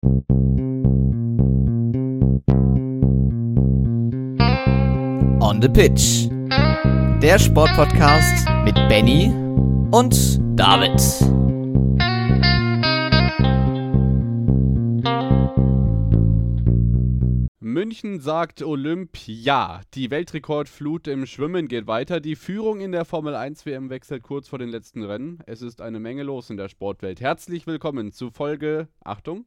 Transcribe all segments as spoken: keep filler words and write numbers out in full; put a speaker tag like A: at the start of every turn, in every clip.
A: On the Pitch. Der Sportpodcast mit Benny und David.
B: München sagt Olymp ja. Die Weltrekordflut im Schwimmen geht weiter. Die Führung in der Formel eins W M wechselt kurz vor den letzten Rennen. Es ist eine Menge los in der Sportwelt. Herzlich willkommen zu Folge, Achtung,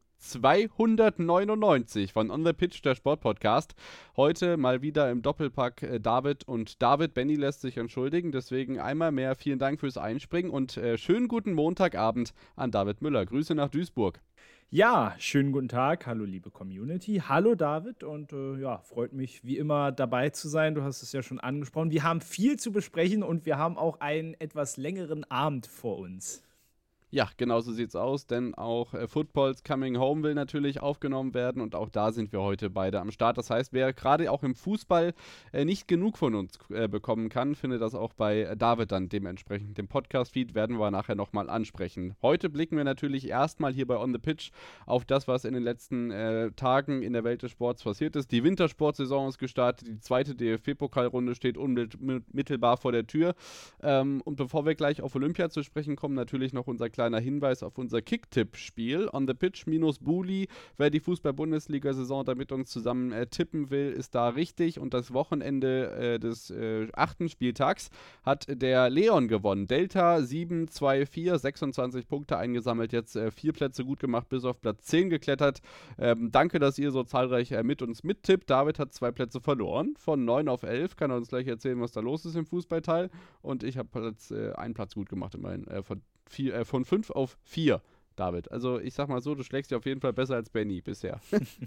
B: zweihundertneunundneunzig von On the Pitch, der Sportpodcast. Heute mal wieder im Doppelpack äh, David und David. Benny lässt sich entschuldigen, deswegen einmal mehr vielen Dank fürs Einspringen und äh, schönen guten Montagabend an David Müller. Grüße nach Duisburg.
C: Ja, schönen guten Tag. Hallo, liebe Community. Hallo, David. Und äh, ja, freut mich wie immer dabei zu sein. Du hast es ja schon angesprochen. Wir haben viel zu besprechen und wir haben auch einen etwas längeren Abend vor uns.
B: Ja, genau so sieht's aus, denn auch äh, Football's Coming Home will natürlich aufgenommen werden und auch da sind wir heute beide am Start. Das heißt, wer gerade auch im Fußball äh, nicht genug von uns äh, bekommen kann, findet das auch bei äh, David dann dementsprechend. Den Podcast-Feed werden wir nachher nochmal ansprechen. Heute blicken wir natürlich erstmal hier bei On the Pitch auf das, was in den letzten äh, Tagen in der Welt des Sports passiert ist. Die Wintersportsaison ist gestartet, die zweite D F B-Pokalrunde steht unmittelbar vor der Tür. Ähm, und bevor wir gleich auf Olympia zu sprechen kommen, natürlich noch unser kleiner Kleiner Hinweis auf unser Kicktipp-Spiel. On the Pitch minus Bully. Wer die Fußball-Bundesliga-Saison da mit uns zusammen äh, tippen will, ist da richtig. Und das Wochenende äh, des äh, achten Spieltags hat der Leon gewonnen. Delta sieben zwei vier, sechsundzwanzig Punkte eingesammelt, jetzt äh, vier Plätze gut gemacht, bis auf Platz zehn geklettert. Ähm, danke, dass ihr so zahlreich äh, mit uns mittippt. David hat zwei Plätze verloren, von neun auf elf. Kann er uns gleich erzählen, was da los ist im Fußballteil. Und ich habe Platz, äh, einen Platz gut gemacht immerhin, äh, von Vier, äh, von fünf auf vier, David. Also ich sag mal so, du schlägst dich auf jeden Fall besser als Benny bisher.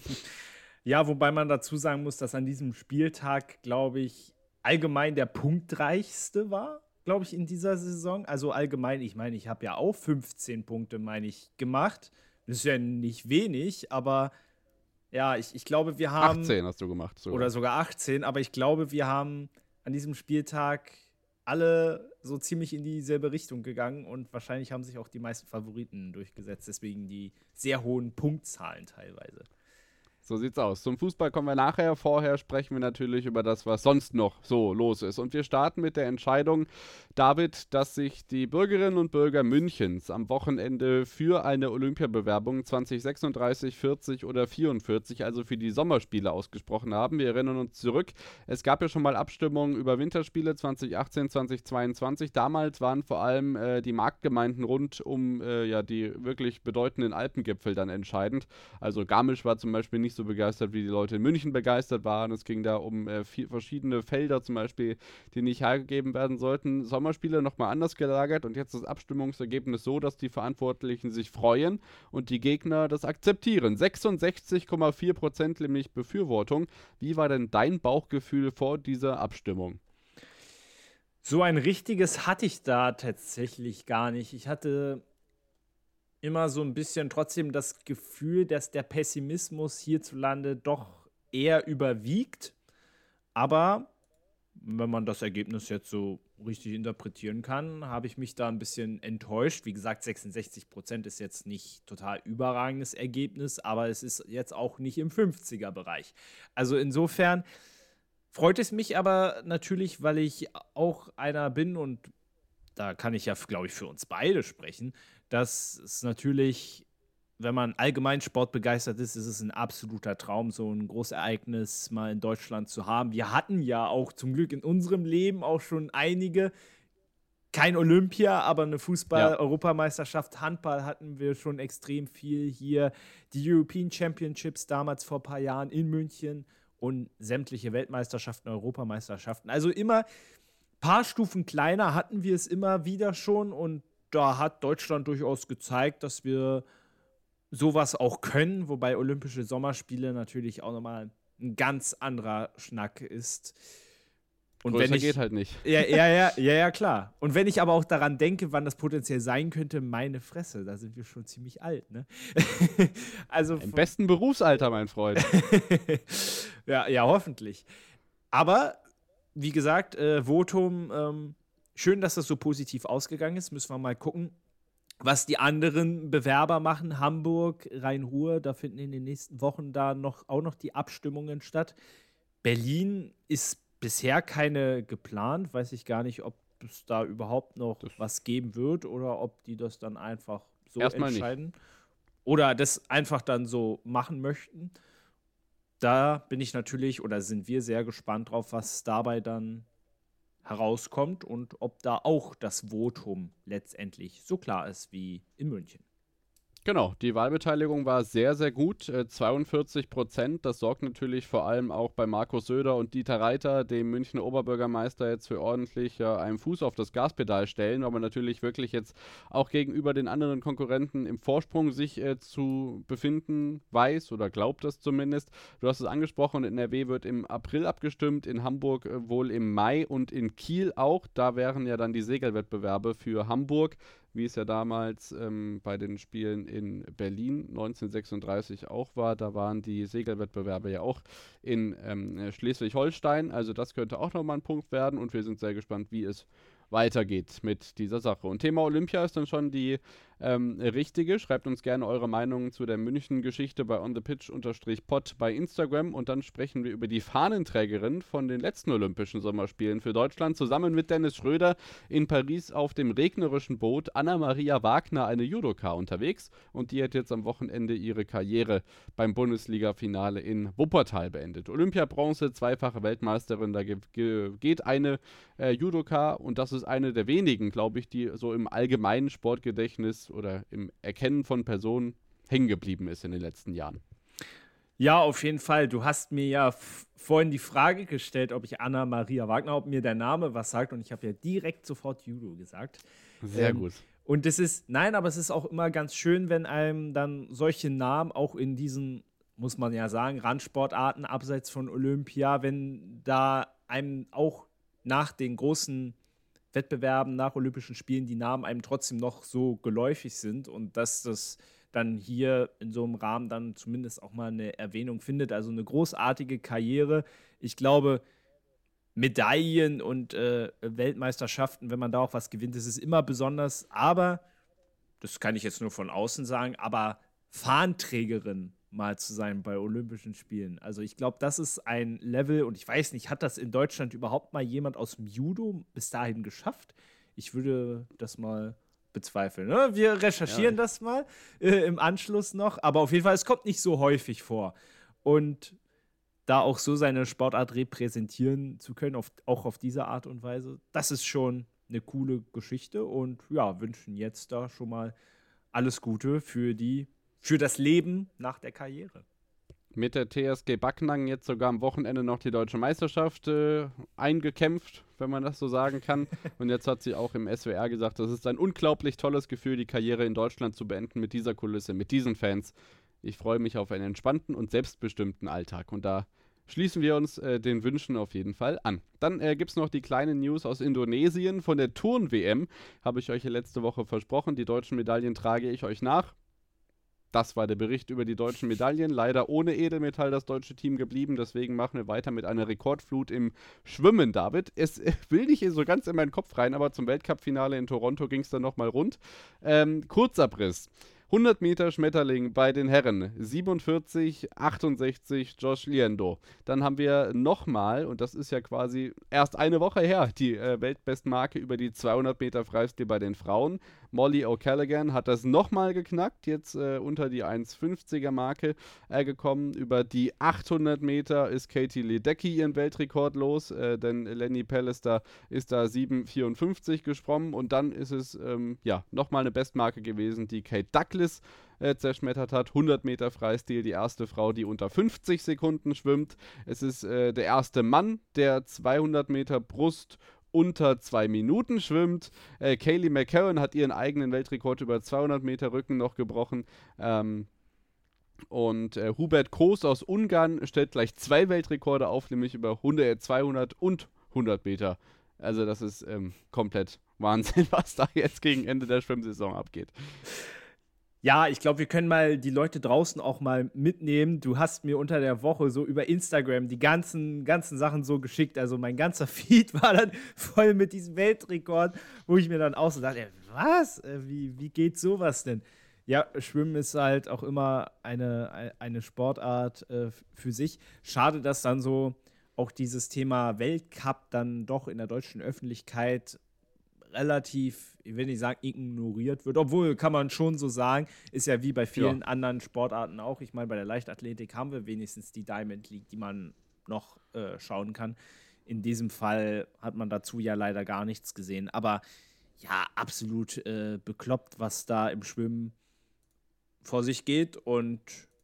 C: Ja, wobei man dazu sagen muss, dass an diesem Spieltag, glaube ich, allgemein der punktreichste war, glaube ich, in dieser Saison. Also allgemein, ich meine, ich habe ja auch fünfzehn Punkte, meine ich, gemacht. Das ist ja nicht wenig, aber ja, ich, ich glaube, wir haben...
B: achtzehn hast du gemacht. Sogar.
C: Oder sogar achtzehn, aber ich glaube, wir haben an diesem Spieltag alle so ziemlich in dieselbe Richtung gegangen und wahrscheinlich haben sich auch die meisten Favoriten durchgesetzt, deswegen die sehr hohen Punktzahlen teilweise.
B: So sieht's aus. Zum Fußball kommen wir nachher. Vorher sprechen wir natürlich über das, was sonst noch so los ist. Und wir starten mit der Entscheidung, David, dass sich die Bürgerinnen und Bürger Münchens am Wochenende für eine Olympiabewerbung zwanzig sechsunddreißig, vierzig oder vierundvierzig, also für die Sommerspiele, ausgesprochen haben. Wir erinnern uns zurück. Es gab ja schon mal Abstimmungen über Winterspiele zwanzig achtzehn, zwanzig zweiundzwanzig. Damals waren vor allem äh, die Marktgemeinden rund um äh, ja, die wirklich bedeutenden Alpengipfel dann entscheidend. Also Garmisch war zum Beispiel nicht so begeistert, wie die Leute in München begeistert waren. Es ging da um äh, vier verschiedene Felder zum Beispiel, die nicht hergegeben werden sollten. Sommerspiele nochmal anders gelagert und jetzt das Abstimmungsergebnis so, dass die Verantwortlichen sich freuen und die Gegner das akzeptieren. sechsundsechzig Komma vier Prozent nämlich Befürwortung. Wie war denn dein Bauchgefühl vor dieser Abstimmung?
C: So ein richtiges hatte ich da tatsächlich gar nicht. Ich hatte immer so ein bisschen trotzdem das Gefühl, dass der Pessimismus hierzulande doch eher überwiegt. Aber wenn man das Ergebnis jetzt so richtig interpretieren kann, habe ich mich da ein bisschen enttäuscht. Wie gesagt, sechsundsechzig Prozent ist jetzt nicht total überragendes Ergebnis, aber es ist jetzt auch nicht im fünfziger-Bereich. Also insofern freut es mich aber natürlich, weil ich auch einer bin und da kann ich ja, glaube ich, für uns beide sprechen, dass es natürlich, wenn man allgemein sportbegeistert ist, ist es ein absoluter Traum, so ein Großereignis mal in Deutschland zu haben. Wir hatten ja auch zum Glück in unserem Leben auch schon einige, kein Olympia, aber eine Fußball-Europameisterschaft, Handball hatten wir schon extrem viel hier. Die European Championships damals vor ein paar Jahren in München und sämtliche Weltmeisterschaften, Europameisterschaften. Also immer ein paar Stufen kleiner hatten wir es immer wieder schon und da hat Deutschland durchaus gezeigt, dass wir sowas auch können, wobei Olympische Sommerspiele natürlich auch nochmal ein ganz anderer Schnack ist. Und
B: Größer
C: wenn ich,
B: geht halt nicht.
C: Ja, ja, ja, ja, ja, klar. Und wenn ich aber auch daran denke, wann das potenziell sein könnte, meine Fresse, da sind wir schon ziemlich alt, ne? Also
B: Im besten Berufsalter, mein Freund.
C: ja, ja, hoffentlich. Aber, wie gesagt, äh, Votum, ähm, schön, dass das so positiv ausgegangen ist. Müssen wir mal gucken, was die anderen Bewerber machen, Hamburg, Rhein-Ruhr, da finden in den nächsten Wochen da noch, auch noch die Abstimmungen statt. Berlin ist bisher keine geplant, weiß ich gar nicht, ob es da überhaupt noch
B: das
C: was geben wird oder ob die das dann einfach so
B: Erstmal
C: entscheiden.
B: Nicht.
C: Oder das einfach dann so machen möchten. Da bin ich natürlich oder sind wir sehr gespannt drauf, was dabei dann herauskommt und ob da auch das Votum letztendlich so klar ist wie in München.
B: Genau, die Wahlbeteiligung war sehr, sehr gut, äh, zweiundvierzig Prozent. Das sorgt natürlich vor allem auch bei Markus Söder und Dieter Reiter, dem Münchner Oberbürgermeister, jetzt für ordentlich ja, einen Fuß auf das Gaspedal stellen, aber natürlich wirklich jetzt auch gegenüber den anderen Konkurrenten im Vorsprung sich äh, zu befinden weiß oder glaubt das zumindest. Du hast es angesprochen, in N R W wird im April abgestimmt, in Hamburg äh, wohl im Mai und in Kiel auch. Da wären ja dann die Segelwettbewerbe für Hamburg, wie es ja damals ähm, bei den Spielen in Berlin neunzehnhundertsechsunddreißig auch war. Da waren die Segelwettbewerbe ja auch in ähm, Schleswig-Holstein. Also das könnte auch nochmal ein Punkt werden und wir sind sehr gespannt, wie es weitergeht mit dieser Sache. Und Thema Olympia ist dann schon die ähm, richtige. Schreibt uns gerne eure Meinungen zu der München-Geschichte bei onthepitch-pod bei Instagram und dann sprechen wir über die Fahnenträgerin von den letzten Olympischen Sommerspielen für Deutschland. Zusammen mit Dennis Schröder in Paris auf dem regnerischen Boot Anna-Maria Wagner, eine Judoka, unterwegs und die hat jetzt am Wochenende ihre Karriere beim Bundesliga-Finale in Wuppertal beendet. Olympiabronze, zweifache Weltmeisterin, da ge- ge- geht eine äh, Judoka und das ist eine der wenigen, glaube ich, die so im allgemeinen Sportgedächtnis oder im Erkennen von Personen hängen geblieben ist in den letzten Jahren.
C: Ja, auf jeden Fall. Du hast mir ja f- vorhin die Frage gestellt, ob ich Anna-Maria Wagner, ob mir der Name was sagt und ich habe ja direkt sofort Judo gesagt.
B: Sehr
C: Ähm,
B: gut.
C: Und das ist, nein, aber es ist auch immer ganz schön, wenn einem dann solche Namen auch in diesen, muss man ja sagen, Randsportarten abseits von Olympia, wenn da einem auch nach den großen Wettbewerben, nach Olympischen Spielen, die Namen einem trotzdem noch so geläufig sind und dass das dann hier in so einem Rahmen dann zumindest auch mal eine Erwähnung findet. Also eine großartige Karriere. Ich glaube, Medaillen und äh, Weltmeisterschaften, wenn man da auch was gewinnt, das ist immer besonders. Aber, das kann ich jetzt nur von außen sagen, aber Fahnenträgerin mal zu sein bei Olympischen Spielen. Also ich glaube, das ist ein Level und ich weiß nicht, hat das in Deutschland überhaupt mal jemand aus dem Judo bis dahin geschafft? Ich würde das mal bezweifeln. Ne? Wir recherchieren
B: Ja.
C: das mal äh, im Anschluss noch, aber auf jeden Fall, es kommt nicht so häufig vor. Und da auch so seine Sportart repräsentieren zu können, auf, auch auf diese Art und Weise, das ist schon eine coole Geschichte und ja, wünschen jetzt da schon mal alles Gute für die für das Leben nach der Karriere.
B: Mit der T S G Backnang jetzt sogar am Wochenende noch die deutsche Meisterschaft äh, eingekämpft, wenn man das so sagen kann. Und jetzt hat sie auch im S W R gesagt, das ist ein unglaublich tolles Gefühl, die Karriere in Deutschland zu beenden mit dieser Kulisse, mit diesen Fans. Ich freue mich auf einen entspannten und selbstbestimmten Alltag. Und da schließen wir uns äh, den Wünschen auf jeden Fall an. Dann äh, gibt es noch die kleinen News aus Indonesien von der Turn-W M. Habe ich euch ja letzte Woche versprochen. Die deutschen Medaillen trage ich euch nach. Das war der Bericht über die deutschen Medaillen. Leider ohne Edelmetall das deutsche Team geblieben. Deswegen machen wir weiter mit einer Rekordflut im Schwimmen, David. Es äh, will nicht so ganz in meinen Kopf rein, aber zum Weltcup-Finale in Toronto ging es dann nochmal rund. Ähm, Kurzabriss. hundert Meter Schmetterling bei den Herren, siebenundvierzig achtundsechzig Josh Liendo. Dann haben wir nochmal, und das ist ja quasi erst eine Woche her, die äh, Weltbestmarke über die zweihundert Meter Freistil bei den Frauen. Molly O'Callaghan hat das nochmal geknackt, jetzt äh, unter die eins fünfziger Marke äh, gekommen. Über die achthundert Meter ist Katie Ledecky ihren Weltrekord los, äh, denn Lenny Pallister ist da sieben vierundfünfzig gesprungen und dann ist es ähm, ja nochmal eine Bestmarke gewesen, die Kate Douglas äh, zerschmettert hat. hundert Meter Freistil, die erste Frau, die unter fünfzig Sekunden schwimmt. Es ist äh, der erste Mann, der zweihundert Meter Brust unter zwei Minuten schwimmt. Äh, Kaylee McCarron hat ihren eigenen Weltrekord über zweihundert Meter Rücken noch gebrochen. Ähm, und äh, Hubert Kroos aus Ungarn stellt gleich zwei Weltrekorde auf, nämlich über hundert, zweihundert und hundert Meter. Also das ist ähm, komplett Wahnsinn, was da jetzt gegen Ende der Schwimmsaison abgeht.
C: Ja, ich glaube, wir können mal die Leute draußen auch mal mitnehmen. Du hast mir unter der Woche so über Instagram die ganzen, ganzen Sachen so geschickt. Also mein ganzer Feed war dann voll mit diesem Weltrekord, wo ich mir dann auch so dachte, was? Wie, wie geht sowas denn? Ja, Schwimmen ist halt auch immer eine, eine Sportart äh, für sich. Schade, dass dann so auch dieses Thema Weltcup dann doch in der deutschen Öffentlichkeit relativ, ich will nicht sagen, ignoriert wird. Obwohl, kann man schon so sagen, ist ja wie bei vielen
B: Ja.
C: anderen Sportarten auch. Ich meine, bei der Leichtathletik haben wir wenigstens die Diamond League, die man noch äh, schauen kann. In diesem Fall hat man dazu ja leider gar nichts gesehen. Aber ja, absolut äh, bekloppt, was da im Schwimmen vor sich geht. Und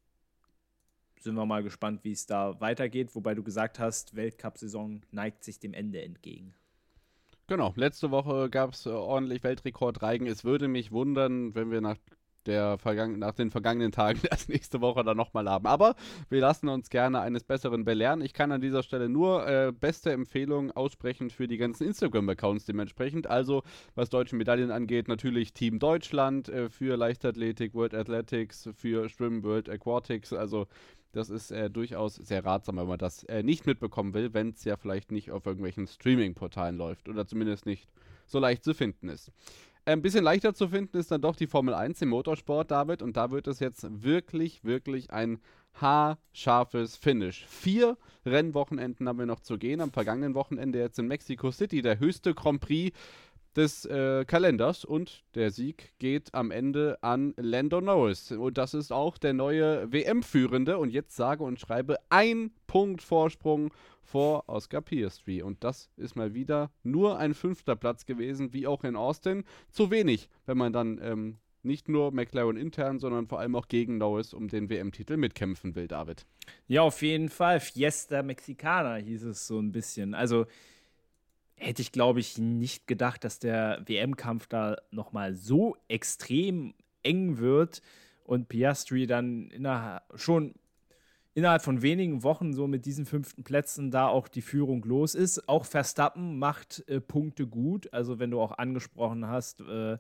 C: sind wir mal gespannt, wie es da weitergeht. Wobei du gesagt hast, Weltcup-Saison neigt sich dem Ende entgegen.
B: Genau, letzte Woche gab es äh, ordentlich Weltrekordreigen. Es würde mich wundern, wenn wir nach, der Vergangen- nach den vergangenen Tagen das nächste Woche dann nochmal haben. Aber wir lassen uns gerne eines Besseren belehren. Ich kann an dieser Stelle nur äh, beste Empfehlungen aussprechen für die ganzen Instagram-Accounts dementsprechend. Also, was deutsche Medaillen angeht, natürlich Team Deutschland äh, für Leichtathletik, World Athletics, für Schwimmen, World Aquatics. Also, das ist äh, durchaus sehr ratsam, wenn man das äh, nicht mitbekommen will, wenn es ja vielleicht nicht auf irgendwelchen Streaming-Portalen läuft oder zumindest nicht so leicht zu finden ist. Ein bisschen leichter zu finden ist dann doch die Formel eins im Motorsport, David, und da wird es jetzt wirklich, wirklich ein haarscharfes Finish. Vier Rennwochenenden haben wir noch zu gehen. Am vergangenen Wochenende jetzt in Mexico City, der höchste Grand Prix des äh, Kalenders, und der Sieg geht am Ende an Lando Norris. Und das ist auch der neue W M-Führende und jetzt sage und schreibe ein Punkt Vorsprung vor Oscar Piastri. Und das ist mal wieder nur ein fünfter Platz gewesen, wie auch in Austin. Zu wenig, wenn man dann ähm, nicht nur McLaren intern, sondern vor allem auch gegen Norris um den W M-Titel mitkämpfen will, David.
C: Ja, auf jeden Fall. Fiesta Mexicana hieß es so ein bisschen. Also hätte ich, glaube ich, nicht gedacht, dass der W M-Kampf da nochmal so extrem eng wird und Piastri dann innerhalb, schon innerhalb von wenigen Wochen so mit diesen fünften Plätzen da auch die Führung los ist. Auch Verstappen macht äh, Punkte gut. Also wenn du auch angesprochen hast, äh,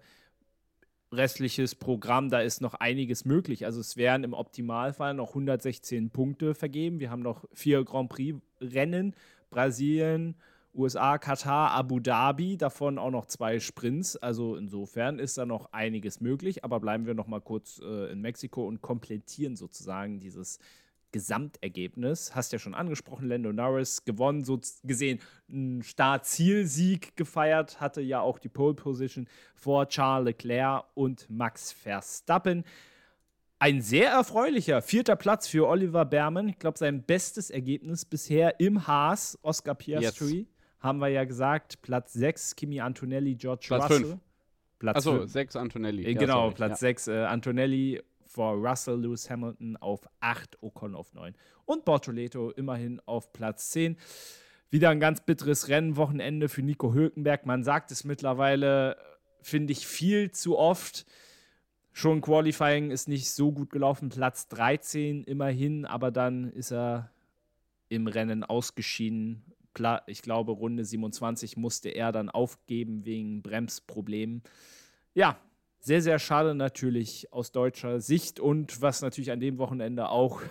C: restliches Programm, da ist noch einiges möglich. Also es wären im Optimalfall noch hundertsechzehn Punkte vergeben. Wir haben noch vier Grand Prix-Rennen, Brasilien, U S A, Katar, Abu Dhabi, davon auch noch zwei Sprints. Also insofern ist da noch einiges möglich. Aber bleiben wir noch mal kurz äh, in Mexiko und komplettieren sozusagen dieses Gesamtergebnis. Hast ja schon angesprochen, Lando Norris gewonnen, so gesehen einen Start-Ziel-Sieg gefeiert, hatte ja auch die Pole-Position vor Charles Leclerc und Max Verstappen. Ein sehr erfreulicher vierter Platz für Oliver Behrmann. Ich glaube, sein bestes Ergebnis bisher im Haas, Oscar Piastri. Yes. Haben wir ja gesagt, Platz sechs, Kimi Antonelli, George
B: Platz
C: Russell.
B: fünf.
C: Platz
B: Achso, sechs Antonelli.
C: Äh,
B: ja,
C: genau,
B: sorry.
C: Platz
B: ja.
C: sechs äh, Antonelli vor Russell, Lewis Hamilton auf acht, Ocon auf neun. Und Bortoleto immerhin auf Platz zehn. Wieder ein ganz bitteres Rennwochenende für Nico Hülkenberg. Man sagt es mittlerweile, finde ich, viel zu oft. Schon Qualifying ist nicht so gut gelaufen. Platz dreizehn immerhin, aber dann ist er im Rennen ausgeschieden. Ich glaube, Runde siebenundzwanzig musste er dann aufgeben wegen Bremsproblemen. Ja, sehr, sehr schade natürlich aus deutscher Sicht und was natürlich an dem Wochenende auch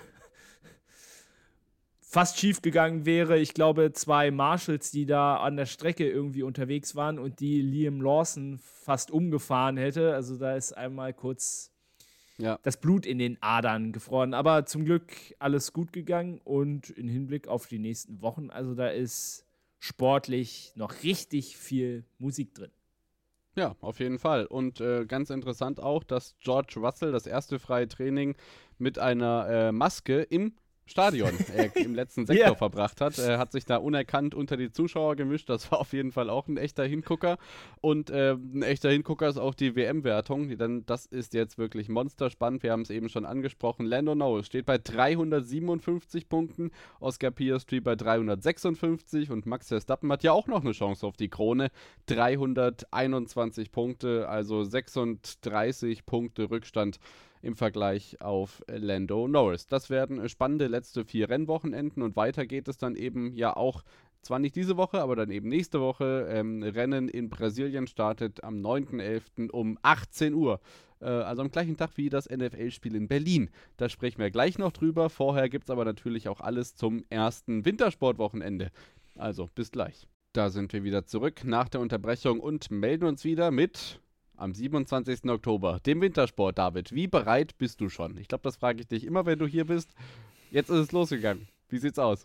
C: fast schief gegangen wäre. Ich glaube, zwei Marshalls, die da an der Strecke irgendwie unterwegs waren und die Liam Lawson fast umgefahren hätte. Also da ist einmal kurz ja. das Blut in den Adern gefroren. Aber zum Glück alles gut gegangen und im Hinblick auf die nächsten Wochen, also da ist sportlich noch richtig viel Musik drin.
B: Ja, auf jeden Fall. Und äh, ganz interessant auch, dass George Russell das erste freie Training mit einer äh, Maske im Stadion äh, im letzten Sektor yeah. verbracht hat. Er hat sich da unerkannt unter die Zuschauer gemischt. Das war auf jeden Fall auch ein echter Hingucker. Und äh, ein echter Hingucker ist auch die W M-Wertung. Denn das ist jetzt wirklich monsterspannend. Wir haben es eben schon angesprochen. Lando Norris steht bei dreihundertsiebenundfünfzig Punkten, Oscar Piastri bei dreihundertsechsundfünfzig und Max Verstappen hat ja auch noch eine Chance auf die Krone. dreihunderteinundzwanzig Punkte, also sechsunddreißig Punkte Rückstand im Vergleich auf Lando Norris. Das werden spannende letzte vier Rennwochenenden und weiter geht es dann eben ja auch zwar nicht diese Woche, aber dann eben nächste Woche. Ähm, Rennen in Brasilien startet am neunten elften um achtzehn Uhr. Äh, also am gleichen Tag wie das N F L-Spiel in Berlin. Da sprechen wir gleich noch drüber. Vorher gibt es aber natürlich auch alles zum ersten Wintersportwochenende. Also bis gleich. Da sind wir wieder zurück nach der Unterbrechung und melden uns wieder mit am siebenundzwanzigsten Oktober, dem Wintersport. David, wie bereit bist du schon? Ich glaube, das frage ich dich immer, wenn du hier bist. Jetzt ist es losgegangen. Wie sieht's aus?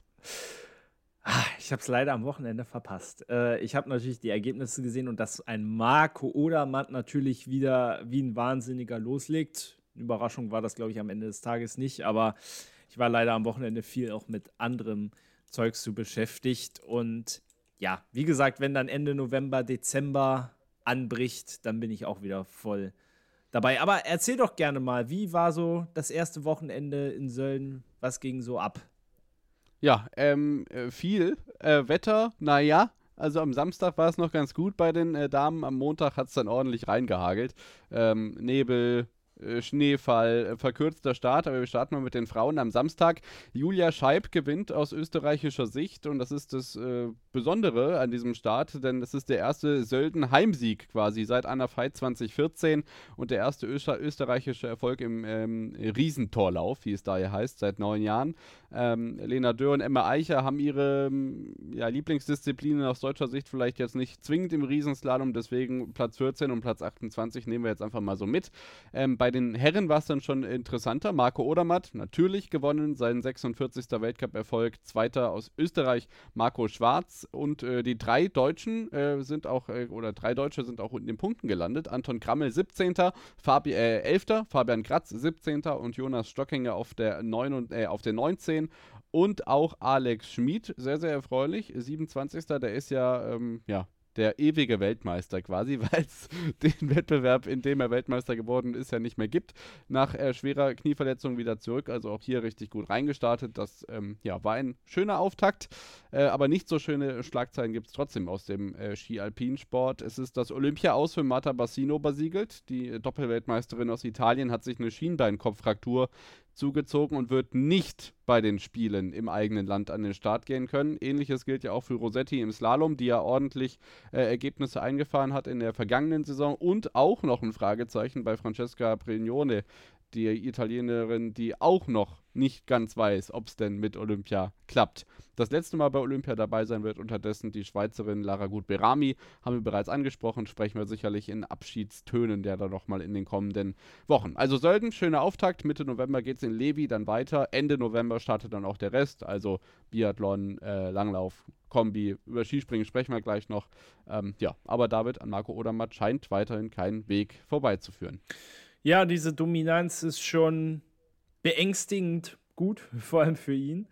C: Ich habe es leider am Wochenende verpasst. Äh, ich habe natürlich die Ergebnisse gesehen und dass ein Marco Odermatt natürlich wieder wie ein Wahnsinniger loslegt. Eine Überraschung war das, glaube ich, am Ende des Tages nicht, aber ich war leider am Wochenende viel auch mit anderem Zeugs zu beschäftigt. Und ja, wie gesagt, wenn dann Ende November, Dezember anbricht, dann bin ich auch wieder voll dabei. Aber erzähl doch gerne mal, wie war so das erste Wochenende in Sölden? Was ging so ab?
B: Ja, ähm, viel. Äh, Wetter, naja. Also am Samstag war es noch ganz gut bei den äh, Damen. Am Montag hat es dann ordentlich reingehagelt. Ähm, Nebel, äh, Schneefall, äh, verkürzter Start. Aber wir starten mal mit den Frauen am Samstag. Julia Scheib gewinnt aus österreichischer Sicht. Und das ist das äh, Besondere an diesem Start, denn das ist der erste Sölden-Heimsieg quasi seit Anna Veit zwanzig vierzehn und der erste Öster- österreichische Erfolg im ähm, Riesentorlauf, wie es da ja heißt, seit neun Jahren. Ähm, Lena Dürr und Emma Eicher haben ihre ja, Lieblingsdisziplinen aus deutscher Sicht vielleicht jetzt nicht zwingend im Riesenslalom, deswegen Platz vierzehn und Platz achtundzwanzig nehmen wir jetzt einfach mal so mit. Ähm, bei den Herren war es dann schon interessanter. Marco Odermatt, natürlich gewonnen, sein sechsundvierzigster Weltcup-Erfolg, Zweiter aus Österreich, Marco Schwarz. Und äh, die drei Deutschen äh, sind auch, äh, oder drei Deutsche sind auch in den Punkten gelandet. Anton Krammel siebzehnter, Fabi, äh, elfter, Fabian Kratz siebzehnter und Jonas Stockinger auf der, neun und, äh, auf der neunzehn. Und auch Alex Schmid, sehr, sehr erfreulich, siebenundzwanzigster Der ist ja, ähm, ja, der ewige Weltmeister quasi, weil es den Wettbewerb, in dem er Weltmeister geworden ist, ja nicht mehr gibt. Nach äh, schwerer Knieverletzung wieder zurück, also auch hier richtig gut reingestartet. Das ähm, ja, war ein schöner Auftakt, äh, aber nicht so schöne Schlagzeilen gibt es trotzdem aus dem äh, Ski-Alpin-Sport. Es ist das Olympia-Aus für Marta Bassino besiegelt. Die äh, Doppelweltmeisterin aus Italien hat sich eine Schienbeinkopffraktur zugezogen und wird nicht bei den Spielen im eigenen Land an den Start gehen können. Ähnliches gilt ja auch für Rossetti im Slalom, die ja ordentlich äh, Ergebnisse eingefahren hat in der vergangenen Saison. Und auch noch ein Fragezeichen bei Francesca Brignone, die Italienerin, die auch noch nicht ganz weiß, ob es denn mit Olympia klappt. Das letzte Mal bei Olympia dabei sein wird unterdessen die Schweizerin Lara Gut-Berami, haben wir bereits angesprochen, sprechen wir sicherlich in Abschiedstönen der da nochmal in den kommenden Wochen. Also Sölden, schöner Auftakt, Mitte November geht es in Levi dann weiter, Ende November startet dann auch der Rest, also Biathlon, äh, Langlauf, Kombi, über Skispringen sprechen wir gleich noch. Ähm, ja, aber David, an Marco Odermatt scheint weiterhin kein Weg vorbeizuführen.
C: Ja, diese Dominanz ist schon beängstigend gut, vor allem für ihn.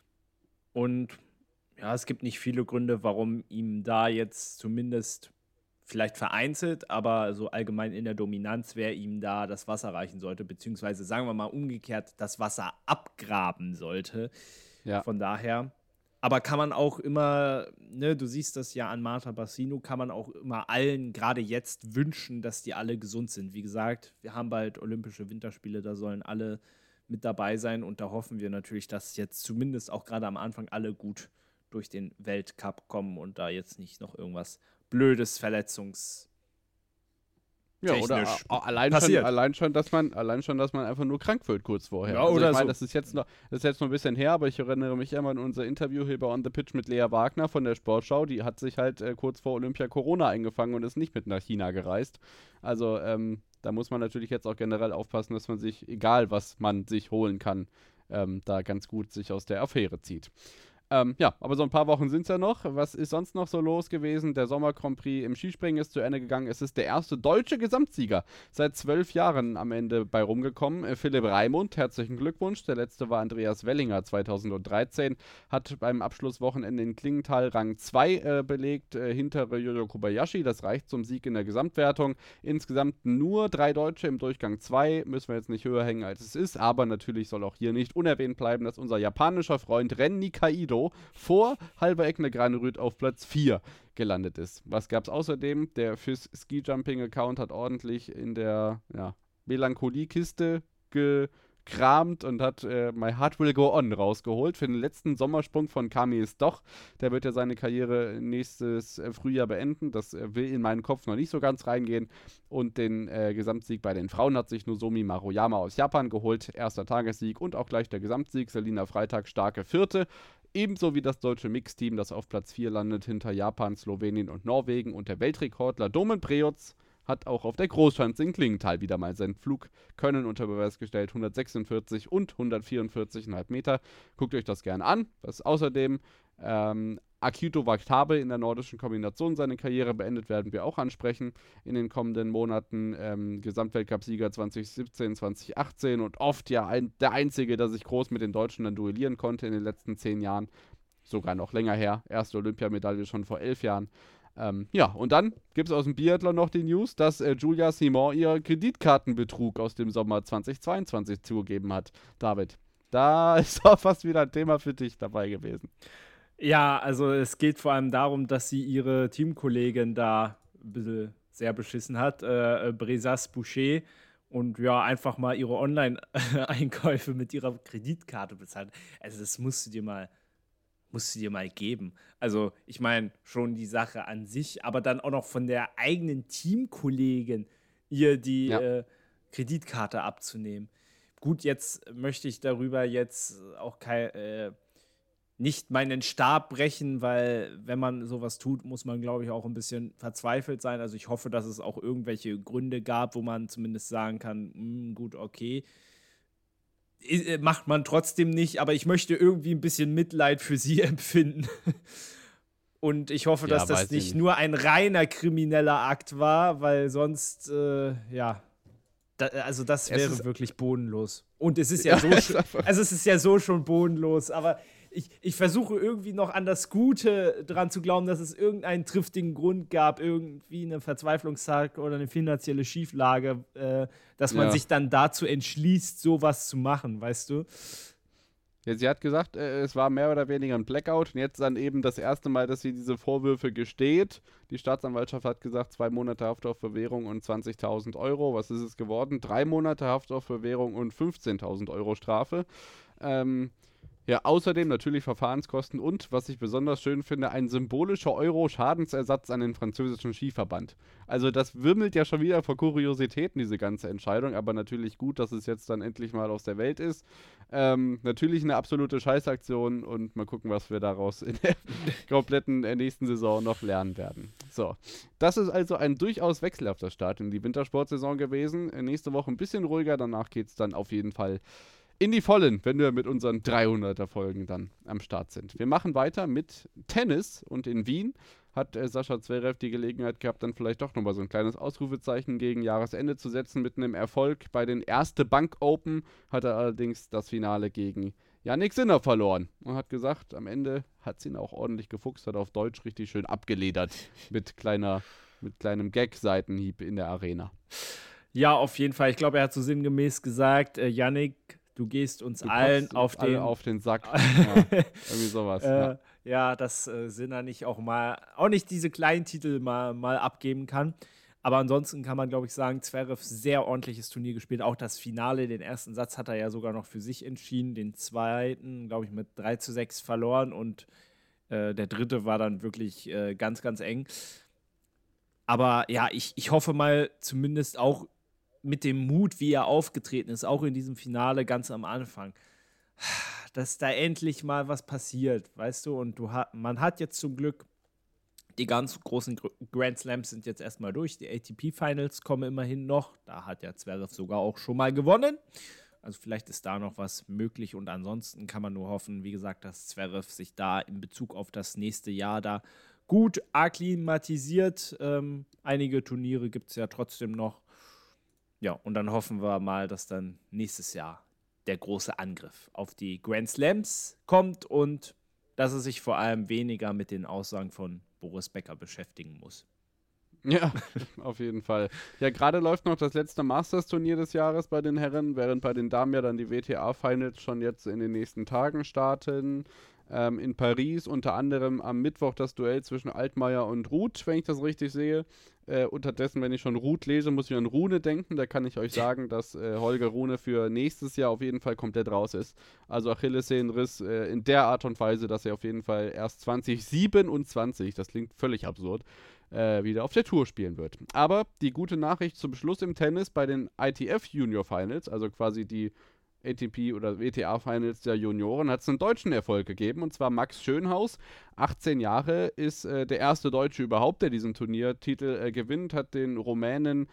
C: Und ja, es gibt nicht viele Gründe, warum ihm da jetzt zumindest vielleicht vereinzelt, aber so allgemein in der Dominanz, wer ihm da das Wasser reichen sollte, beziehungsweise sagen wir mal umgekehrt, das Wasser abgraben sollte.
B: Ja.
C: Von daher. Aber kann man auch immer, ne, du siehst das ja an Marta Bassino, kann man auch immer allen, gerade jetzt, wünschen, dass die alle gesund sind. Wie gesagt, wir haben bald Olympische Winterspiele, da sollen alle mit dabei sein und da hoffen wir natürlich, dass jetzt zumindest auch gerade am Anfang alle gut durch den Weltcup kommen und da jetzt nicht noch irgendwas Blödes, Verletzungs-
B: Ja, oder a- allein schon, allein, schon, dass man, allein schon, dass man einfach nur krank wird kurz vorher.
C: Ja,
B: also
C: oder
B: ich meine,
C: so.
B: das ist jetzt noch, das ist jetzt noch ein bisschen her, aber ich erinnere mich immer an unser Interview hier bei On the Pitch mit Lea Wagner von der Sportschau. Die hat sich halt äh, kurz vor Olympia Corona eingefangen und ist nicht mit nach China gereist. Also ähm, da muss man natürlich jetzt auch generell aufpassen, dass man sich, egal was man sich holen kann, ähm, da ganz gut sich aus der Affäre zieht. Ähm, ja, aber so ein paar Wochen sind es ja noch. Was ist sonst noch so los gewesen? Der Sommer Grand Prix im Skispringen ist zu Ende gegangen. Es ist der erste deutsche Gesamtsieger seit zwölf Jahren am Ende bei rumgekommen. Äh, Philipp Raimund, herzlichen Glückwunsch. Der letzte war Andreas Wellinger zweitausenddreizehn. Hat beim Abschlusswochenende in Klingenthal Rang zwei äh, belegt, äh, hinter Ryoyo Kobayashi. Das reicht zum Sieg in der Gesamtwertung. Insgesamt nur drei Deutsche im Durchgang zwei. Müssen wir jetzt nicht höher hängen, als es ist. Aber natürlich soll auch hier nicht unerwähnt bleiben, dass unser japanischer Freund Ren Nikaido vor Halber Eckner Granerüth auf Platz vier gelandet ist. Was gab es außerdem? Der F I S Ski Jumping Account hat ordentlich in der ja, Melancholiekiste ge gekramt und hat äh, My Heart Will Go On rausgeholt für den letzten Sommersprung von Kami Stoch. Der wird ja seine Karriere nächstes äh, Frühjahr beenden. Das äh, will in meinen Kopf noch nicht so ganz reingehen. Und den äh, Gesamtsieg bei den Frauen hat sich Nozomi Maruyama aus Japan geholt. Erster Tagessieg und auch gleich der Gesamtsieg. Selina Freitag starke Vierte. Ebenso wie das deutsche Mixteam, das auf Platz vier landet hinter Japan, Slowenien und Norwegen. Und der Weltrekordler Domen Preutz hat auch auf der Großschanze in Klingenthal wieder mal sein Flugkönnen unter Beweis gestellt. hundertsechsundvierzig und hundertvierundvierzig Komma fünf Meter. Guckt euch das gerne an. Was außerdem ähm, Akito Watabe in der nordischen Kombination seine Karriere beendet, werden wir auch ansprechen in den kommenden Monaten. Ähm, Gesamtweltcup-Sieger zwanzig siebzehn, zwanzig achtzehn und oft ja ein, der Einzige, der sich groß mit den Deutschen dann duellieren konnte in den letzten zehn Jahren. Sogar noch länger her. Erste Olympiamedaille schon vor elf Jahren. Ähm, ja, und dann gibt es aus dem Biathlon noch die News, dass äh, Julia Simon ihr Kreditkartenbetrug aus dem Sommer zweitausendzweiundzwanzig zugegeben hat. David, da ist auch fast wieder ein Thema für dich dabei gewesen.
C: Ja, also es geht vor allem darum, dass sie ihre Teamkollegin da ein bisschen sehr beschissen hat, äh, Bresas Boucher, und ja, einfach mal ihre Online-Einkäufe mit ihrer Kreditkarte bezahlt. Also das musst du dir mal musst du dir mal geben. Also ich meine, schon die Sache an sich, aber dann auch noch von der eigenen Teamkollegin ihr die ja. äh, Kreditkarte abzunehmen. Gut, jetzt möchte ich darüber jetzt auch kein, äh, nicht meinen Stab brechen, weil wenn man sowas tut, muss man, glaube ich, auch ein bisschen verzweifelt sein. Also ich hoffe, dass es auch irgendwelche Gründe gab, wo man zumindest sagen kann, mh, gut, okay, macht man trotzdem nicht, aber ich möchte irgendwie ein bisschen Mitleid für sie empfinden. Und ich hoffe, ja, dass das nicht, nicht nur ein reiner krimineller Akt war, weil sonst, äh, ja, da, also das wäre wirklich bodenlos. Und es ist ja, ja so, also es ist ja so schon bodenlos, aber ich, ich versuche irgendwie noch an das Gute dran zu glauben, dass es irgendeinen triftigen Grund gab, irgendwie eine Verzweiflungstag oder eine finanzielle Schieflage, äh, dass man ja. sich dann dazu entschließt, sowas zu machen, weißt du?
B: Ja, sie hat gesagt, äh, es war mehr oder weniger ein Blackout und jetzt dann eben das erste Mal, dass sie diese Vorwürfe gesteht. Die Staatsanwaltschaft hat gesagt, zwei Monate Haft auf Bewährung und zwanzigtausend Euro. Was ist es geworden? Drei Monate Haft auf Bewährung und fünfzehntausend Euro Strafe. Ähm, Ja, außerdem natürlich Verfahrenskosten und, was ich besonders schön finde, ein symbolischer Euro-Schadensersatz an den französischen Skiverband. Also das wimmelt ja schon wieder vor Kuriositäten, diese ganze Entscheidung, aber natürlich gut, dass es jetzt dann endlich mal aus der Welt ist. Ähm, natürlich eine absolute Scheißaktion und mal gucken, was wir daraus in der kompletten äh, nächsten Saison noch lernen werden. So, das ist also ein durchaus wechselhafter Start in die Wintersportsaison gewesen. Äh, nächste Woche ein bisschen ruhiger, danach geht es dann auf jeden Fall in die Vollen, wenn wir mit unseren dreihunderter-Folgen dann am Start sind. Wir machen weiter mit Tennis und in Wien hat äh, Sascha Zverev die Gelegenheit gehabt, dann vielleicht doch nochmal so ein kleines Ausrufezeichen gegen Jahresende zu setzen mit einem Erfolg. Bei den Erste Bank Open hat er allerdings das Finale gegen Jannik Sinner verloren und hat gesagt, am Ende hat sie ihn auch ordentlich gefuchst, hat auf Deutsch richtig schön abgeledert mit kleiner, mit kleinem Gag-Seitenhieb in der Arena.
C: Ja, auf jeden Fall. Ich glaube, er hat so sinngemäß gesagt, äh, Jannik, du gehst uns du allen auf den,
B: auf den Sack. Ja, irgendwie sowas.
C: äh,
B: ja.
C: ja, dass äh, Sinner nicht auch mal, auch nicht diese kleinen Titel mal, mal abgeben kann. Aber ansonsten kann man, glaube ich, sagen, Zverev sehr ordentliches Turnier gespielt. Auch das Finale, den ersten Satz hat er ja sogar noch für sich entschieden. Den zweiten, glaube ich, mit drei zu sechs verloren. Und äh, der dritte war dann wirklich äh, ganz, ganz eng. Aber ja, ich, ich hoffe mal zumindest auch mit dem Mut, wie er aufgetreten ist, auch in diesem Finale ganz am Anfang, dass da endlich mal was passiert, weißt du, und du ha- man hat jetzt zum Glück, die ganz großen Grand Slams sind jetzt erstmal durch, die A T P-Finals kommen immerhin noch, da hat ja Zverev sogar auch schon mal gewonnen, also vielleicht ist da noch was möglich und ansonsten kann man nur hoffen, wie gesagt, dass Zverev sich da in Bezug auf das nächste Jahr da gut akklimatisiert, ähm, einige Turniere gibt es ja trotzdem noch. Ja, und dann hoffen wir mal, dass dann nächstes Jahr der große Angriff auf die Grand Slams kommt und dass er sich vor allem weniger mit den Aussagen von Boris Becker beschäftigen muss.
B: Ja, auf jeden Fall. Ja, gerade läuft noch das letzte Masters-Turnier des Jahres bei den Herren, während bei den Damen ja dann die W T A-Finals schon jetzt in den nächsten Tagen starten. ähm, in Paris, unter anderem am Mittwoch das Duell zwischen Altmaier und Ruth, wenn ich das richtig sehe. Äh, unterdessen, wenn ich schon Ruth lese, muss ich an Rune denken. Da kann ich euch sagen, dass äh, Holger Rune für nächstes Jahr auf jeden Fall komplett raus ist. Also Achillessehnenriss äh, in der Art und Weise, dass er auf jeden Fall erst zwanzig siebenundzwanzig, das klingt völlig absurd, äh, wieder auf der Tour spielen wird. Aber die gute Nachricht zum Schluss im Tennis bei den I T F Junior Finals, also quasi die A T P oder W T A-Finals der Junioren, hat es einen deutschen Erfolg gegeben, und zwar Max Schönhaus. achtzehn Jahre, ist äh, der erste Deutsche überhaupt, der diesen Turniertitel äh, gewinnt, hat den Rumänen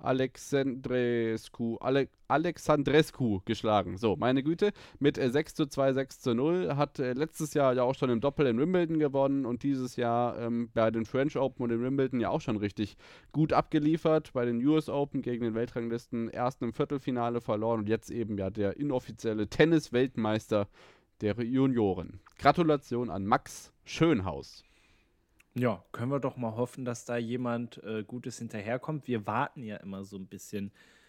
B: Alexandrescu, Ale Alexandrescu geschlagen. So, meine Güte, mit äh, sechs zu zwei, sechs zu null, hat äh, letztes Jahr ja auch schon im Doppel in Wimbledon gewonnen und dieses Jahr ähm, bei den French Open und in Wimbledon ja auch schon richtig gut abgeliefert. Bei den U S Open gegen den Weltranglisten erst im Viertelfinale verloren und jetzt eben ja der inoffizielle Tennis-Weltmeister der Junioren. Gratulation an Max Schönhaus.
C: Ja, können wir doch mal hoffen, dass da jemand äh, Gutes hinterherkommt. Wir warten ja immer so ein bisschen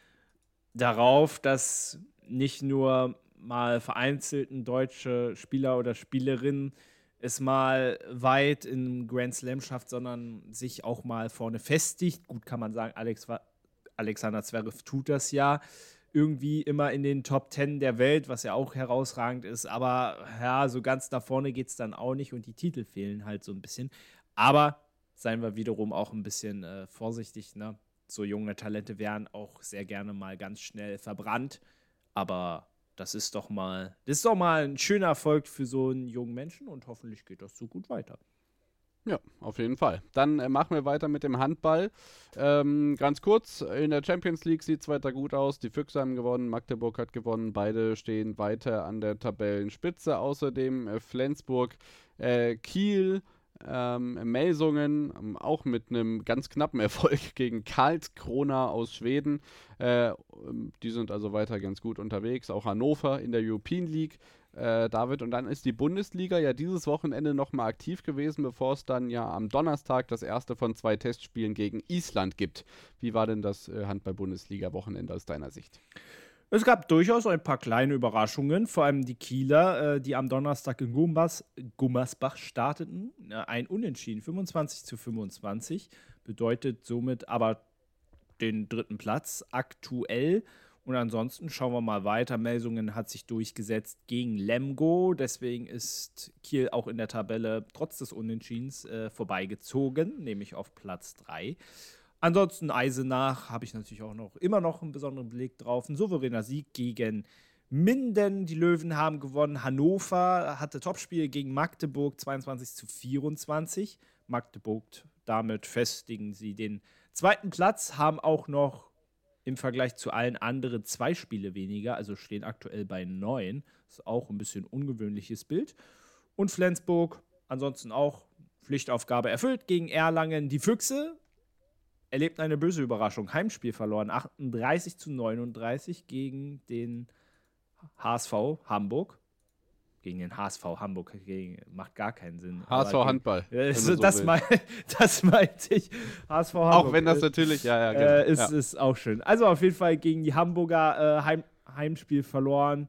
C: darauf, dass nicht nur mal vereinzelten deutsche Spieler oder Spielerinnen es mal weit im Grand Slam schafft, sondern sich auch mal vorne festigt. Gut, kann man sagen, Alex, Alexander Zverev tut das ja irgendwie immer in den Top Ten der Welt, was ja auch herausragend ist. Aber ja, so ganz nach vorne geht es dann auch nicht und die Titel fehlen halt so ein bisschen. Aber seien wir wiederum auch ein bisschen äh, vorsichtig, ne? So junge Talente werden auch sehr gerne mal ganz schnell verbrannt. Aber das ist doch mal, das ist doch mal ein schöner Erfolg für so einen jungen Menschen und hoffentlich geht das so gut weiter.
B: Ja, auf jeden Fall. Dann äh, machen wir weiter mit dem Handball. Ähm, ganz kurz, in der Champions League sieht es weiter gut aus. Die Füchse haben gewonnen, Magdeburg hat gewonnen. Beide stehen weiter an der Tabellenspitze. Außerdem äh, Flensburg, äh, Kiel, Ähm, Melsungen, ähm, auch mit einem ganz knappen Erfolg gegen Karlskrona aus Schweden. Äh, die sind also weiter ganz gut unterwegs. Auch Hannover in der European League. Äh, David, und dann ist die Bundesliga ja dieses Wochenende nochmal aktiv gewesen, bevor es dann ja am Donnerstag das erste von zwei Testspielen gegen Island gibt. Wie war denn das äh, Handball-Bundesliga-Wochenende aus deiner Sicht?
C: Es gab durchaus ein paar kleine Überraschungen, vor allem die Kieler, äh, die am Donnerstag in Gumbas, Gummersbach starteten. Äh, ein Unentschieden, fünfundzwanzig zu fünfundzwanzig, bedeutet somit aber den dritten Platz aktuell. Und ansonsten schauen wir mal weiter. Melsungen hat sich durchgesetzt gegen Lemgo, deswegen ist Kiel auch in der Tabelle trotz des Unentschiedens äh, vorbeigezogen, nämlich auf Platz drei. Ansonsten Eisenach habe ich natürlich auch noch immer noch einen besonderen Blick drauf. Ein souveräner Sieg gegen Minden. Die Löwen haben gewonnen. Hannover hatte Topspiel gegen Magdeburg zweiundzwanzig zu vierundzwanzig. Magdeburg, damit festigen sie den zweiten Platz, haben auch noch im Vergleich zu allen anderen zwei Spiele weniger, also stehen aktuell bei neun. Das ist auch ein bisschen ungewöhnliches Bild. Und Flensburg, ansonsten auch Pflichtaufgabe erfüllt gegen Erlangen. Die Füchse erlebten eine böse Überraschung. Heimspiel verloren, achtunddreißig zu neununddreißig gegen den H S V Hamburg. Gegen den H S V Hamburg gegen, macht gar keinen Sinn.
B: H S V
C: gegen,
B: Handball.
C: Äh, so das, mein, das meinte ich. H S V Hamburg.
B: Auch wenn das natürlich, ja, ja, genau.
C: Äh, ist,
B: ja.
C: ist auch schön. Also auf jeden Fall gegen die Hamburger äh, Heim, Heimspiel verloren.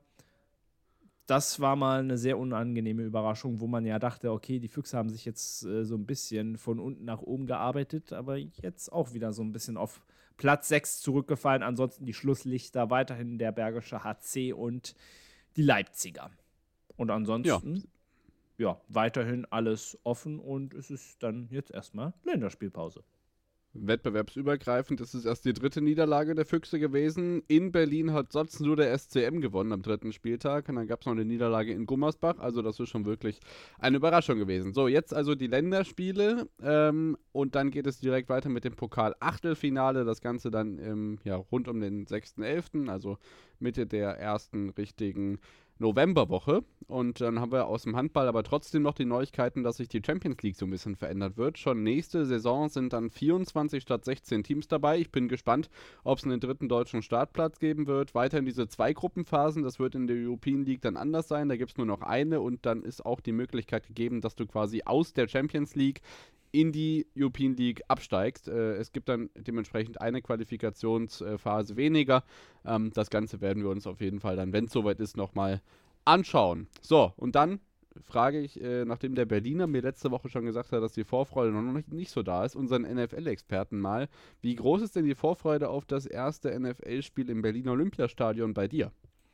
C: Das war mal eine sehr unangenehme Überraschung, wo man ja dachte, okay, die Füchse haben sich jetzt äh, so ein bisschen von unten nach oben gearbeitet, aber jetzt auch wieder so ein bisschen auf Platz sechs zurückgefallen. Ansonsten die Schlusslichter weiterhin der Bergische H C und die Leipziger. Und ansonsten, ja. ja, weiterhin alles offen und es ist dann jetzt erstmal Länderspielpause.
B: Wettbewerbsübergreifend ist es erst die dritte Niederlage der Füchse gewesen. In Berlin hat sonst nur der S C M gewonnen am dritten Spieltag. Und dann gab es noch eine Niederlage in Gummersbach. Also das ist schon wirklich eine Überraschung gewesen. So, jetzt also die Länderspiele. Ähm, und dann geht es direkt weiter mit dem Pokal-Achtelfinale. Das Ganze dann ähm, ja, rund um den sechsten elften, also Mitte der ersten richtigen Novemberwoche. Und dann haben wir aus dem Handball aber trotzdem noch die Neuigkeiten, dass sich die Champions League so ein bisschen verändert wird. Schon nächste Saison sind dann vierundzwanzig statt sechzehn Teams dabei. Ich bin gespannt, ob es einen dritten deutschen Startplatz geben wird. Weiterhin diese zwei Gruppenphasen, das wird in der European League dann anders sein. Da gibt es nur noch eine und dann ist auch die Möglichkeit gegeben, dass du quasi aus der Champions League in die European League absteigst. Äh, es gibt dann dementsprechend eine Qualifikationsphase weniger. Ähm, das Ganze werden wir uns auf jeden Fall dann, wenn es soweit ist, nochmal anschauen. So, und dann frage ich, äh, nachdem der Berliner mir letzte Woche schon gesagt hat, dass die Vorfreude noch nicht, nicht so da ist, unseren N F L-Experten mal. Wie groß ist denn die Vorfreude auf das erste N F L-Spiel im Berliner Olympiastadion bei dir?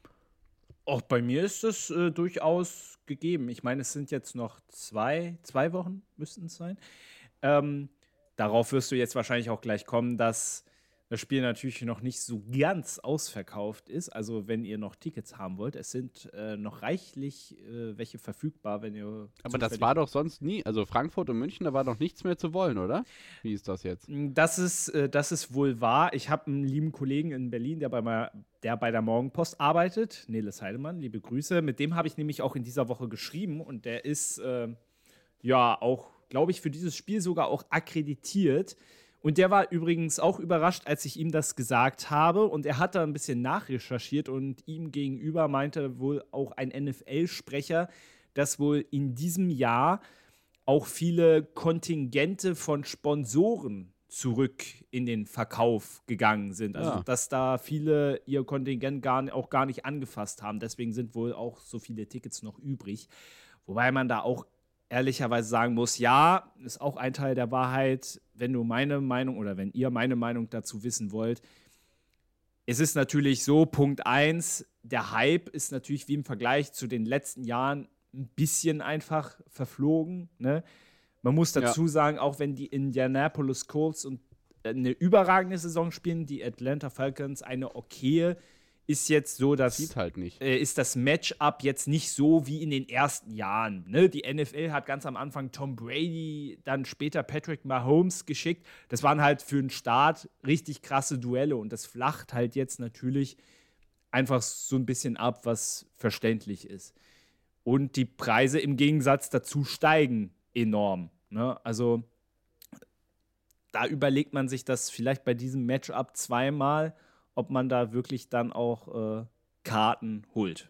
C: Auch bei mir ist es äh, durchaus gegeben. Ich meine, es sind jetzt noch zwei, zwei Wochen, müssten es sein. Ähm, darauf wirst du jetzt wahrscheinlich auch gleich kommen, dass das Spiel natürlich noch nicht so ganz ausverkauft ist. Also wenn ihr noch Tickets haben wollt, es sind äh, noch reichlich äh, welche verfügbar, wenn ihr...
B: Aber das war doch sonst nie, also Frankfurt und München, da war doch nichts mehr zu wollen, oder? Wie ist das jetzt?
C: Das ist, äh, das ist wohl wahr. Ich habe einen lieben Kollegen in Berlin, der bei, mal, der bei der Morgenpost arbeitet, Neles Heidemann, liebe Grüße. Mit dem habe ich nämlich auch in dieser Woche geschrieben und der ist äh, ja auch, glaube ich, für dieses Spiel sogar auch akkreditiert. Und der war übrigens auch überrascht, als ich ihm das gesagt habe. Und er hat da ein bisschen nachrecherchiert und ihm gegenüber meinte wohl auch ein N F L-Sprecher, dass wohl in diesem Jahr auch viele Kontingente von Sponsoren zurück in den Verkauf gegangen sind. Also,
B: Ja.
C: dass da viele ihr Kontingent gar, auch gar nicht angefasst haben. Deswegen sind wohl auch so viele Tickets noch übrig. Wobei man da auch ehrlicherweise sagen muss, ja, ist auch ein Teil der Wahrheit, wenn du meine Meinung oder wenn ihr meine Meinung dazu wissen wollt. Es ist natürlich so, Punkt eins, der Hype ist natürlich wie im Vergleich zu den letzten Jahren ein bisschen einfach verflogen. Ne? Man muss dazu
B: Ja.
C: sagen, auch wenn die Indianapolis Colts und eine überragende Saison spielen, die Atlanta Falcons eine okaye, ist jetzt so, dass
B: Sieht halt nicht.
C: äh, ist das Matchup jetzt nicht so wie in den ersten Jahren. Ne? Die N F L hat ganz am Anfang Tom Brady, dann später Patrick Mahomes geschickt. Das waren halt für den Start richtig krasse Duelle und das flacht halt jetzt natürlich einfach so ein bisschen ab, was verständlich ist. Und die Preise im Gegensatz dazu steigen enorm. Ne? Also da überlegt man sich das vielleicht bei diesem Matchup zweimal, ob man da wirklich dann auch äh, Karten holt.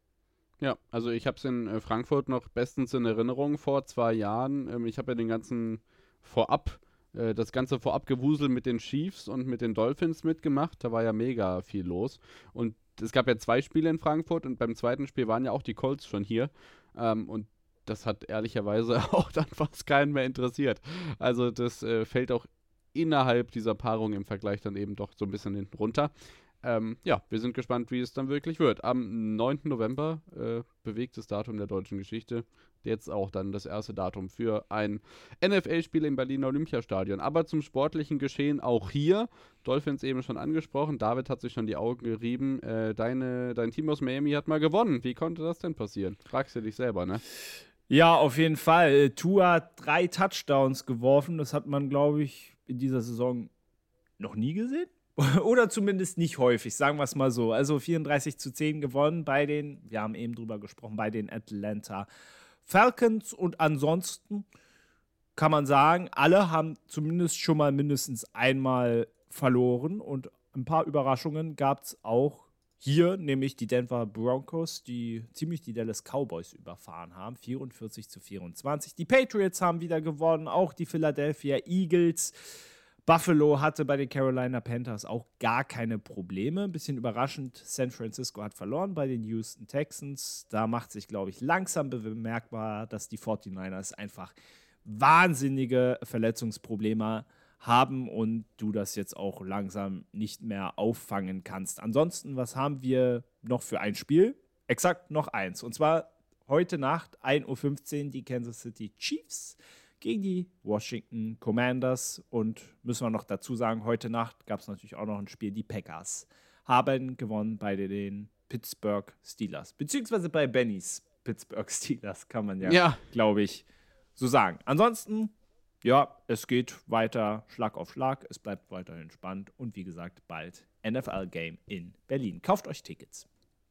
B: Ja, also ich habe es in äh, Frankfurt noch bestens in Erinnerung vor zwei Jahren. Ähm, ich habe ja den ganzen Vorab, äh, das ganze Vorabgewusel mit den Chiefs und mit den Dolphins mitgemacht. Da war ja mega viel los. Und es gab ja zwei Spiele in Frankfurt und beim zweiten Spiel waren ja auch die Colts schon hier. Ähm, und das hat ehrlicherweise auch dann fast keinen mehr interessiert. Also das äh, fällt auch innerhalb dieser Paarung im Vergleich dann eben doch so ein bisschen hinten runter. Ähm, ja, wir sind gespannt, wie es dann wirklich wird. Am neunten November, äh, bewegtes Datum der deutschen Geschichte, jetzt auch dann das erste Datum für ein N F L-Spiel im Berliner Olympiastadion. Aber zum sportlichen Geschehen auch hier, Dolphins eben schon angesprochen, David hat sich schon die Augen gerieben, äh, deine, dein Team aus Miami hat mal gewonnen. Wie konnte das denn passieren? Fragst du dich selber, ne?
C: Ja, auf jeden Fall. Tua hat drei Touchdowns geworfen. Das hat man, glaube ich, in dieser Saison noch nie gesehen. Oder zumindest nicht häufig, sagen wir es mal so. Also vierunddreißig zu zehn gewonnen bei den, wir haben eben drüber gesprochen, bei den Atlanta Falcons. Und ansonsten kann man sagen, alle haben zumindest schon mal mindestens einmal verloren. Und ein paar Überraschungen gab es auch hier, nämlich die Denver Broncos, die ziemlich die Dallas Cowboys überfahren haben, vierundvierzig zu vierundzwanzig. Die Patriots haben wieder gewonnen, auch die Philadelphia Eagles. Buffalo hatte bei den Carolina Panthers auch gar keine Probleme. Ein bisschen überraschend, San Francisco hat verloren bei den Houston Texans. Da macht sich, glaube ich, langsam bemerkbar, dass die forty-niners einfach wahnsinnige Verletzungsprobleme haben und du das jetzt auch langsam nicht mehr auffangen kannst. Ansonsten, was haben wir noch für ein Spiel? Exakt noch eins. Und zwar heute Nacht, ein Uhr fünfzehn, die Kansas City Chiefs gegen die Washington Commanders. Und müssen wir noch dazu sagen, heute Nacht gab es natürlich auch noch ein Spiel. Die Packers haben gewonnen bei den Pittsburgh Steelers. Beziehungsweise bei Bennys Pittsburgh Steelers, kann man ja,
B: Ja.
C: glaube ich, so sagen. Ansonsten, ja, es geht weiter Schlag auf Schlag. Es bleibt weiterhin spannend. Und wie gesagt, bald N F L-Game in Berlin. Kauft euch Tickets.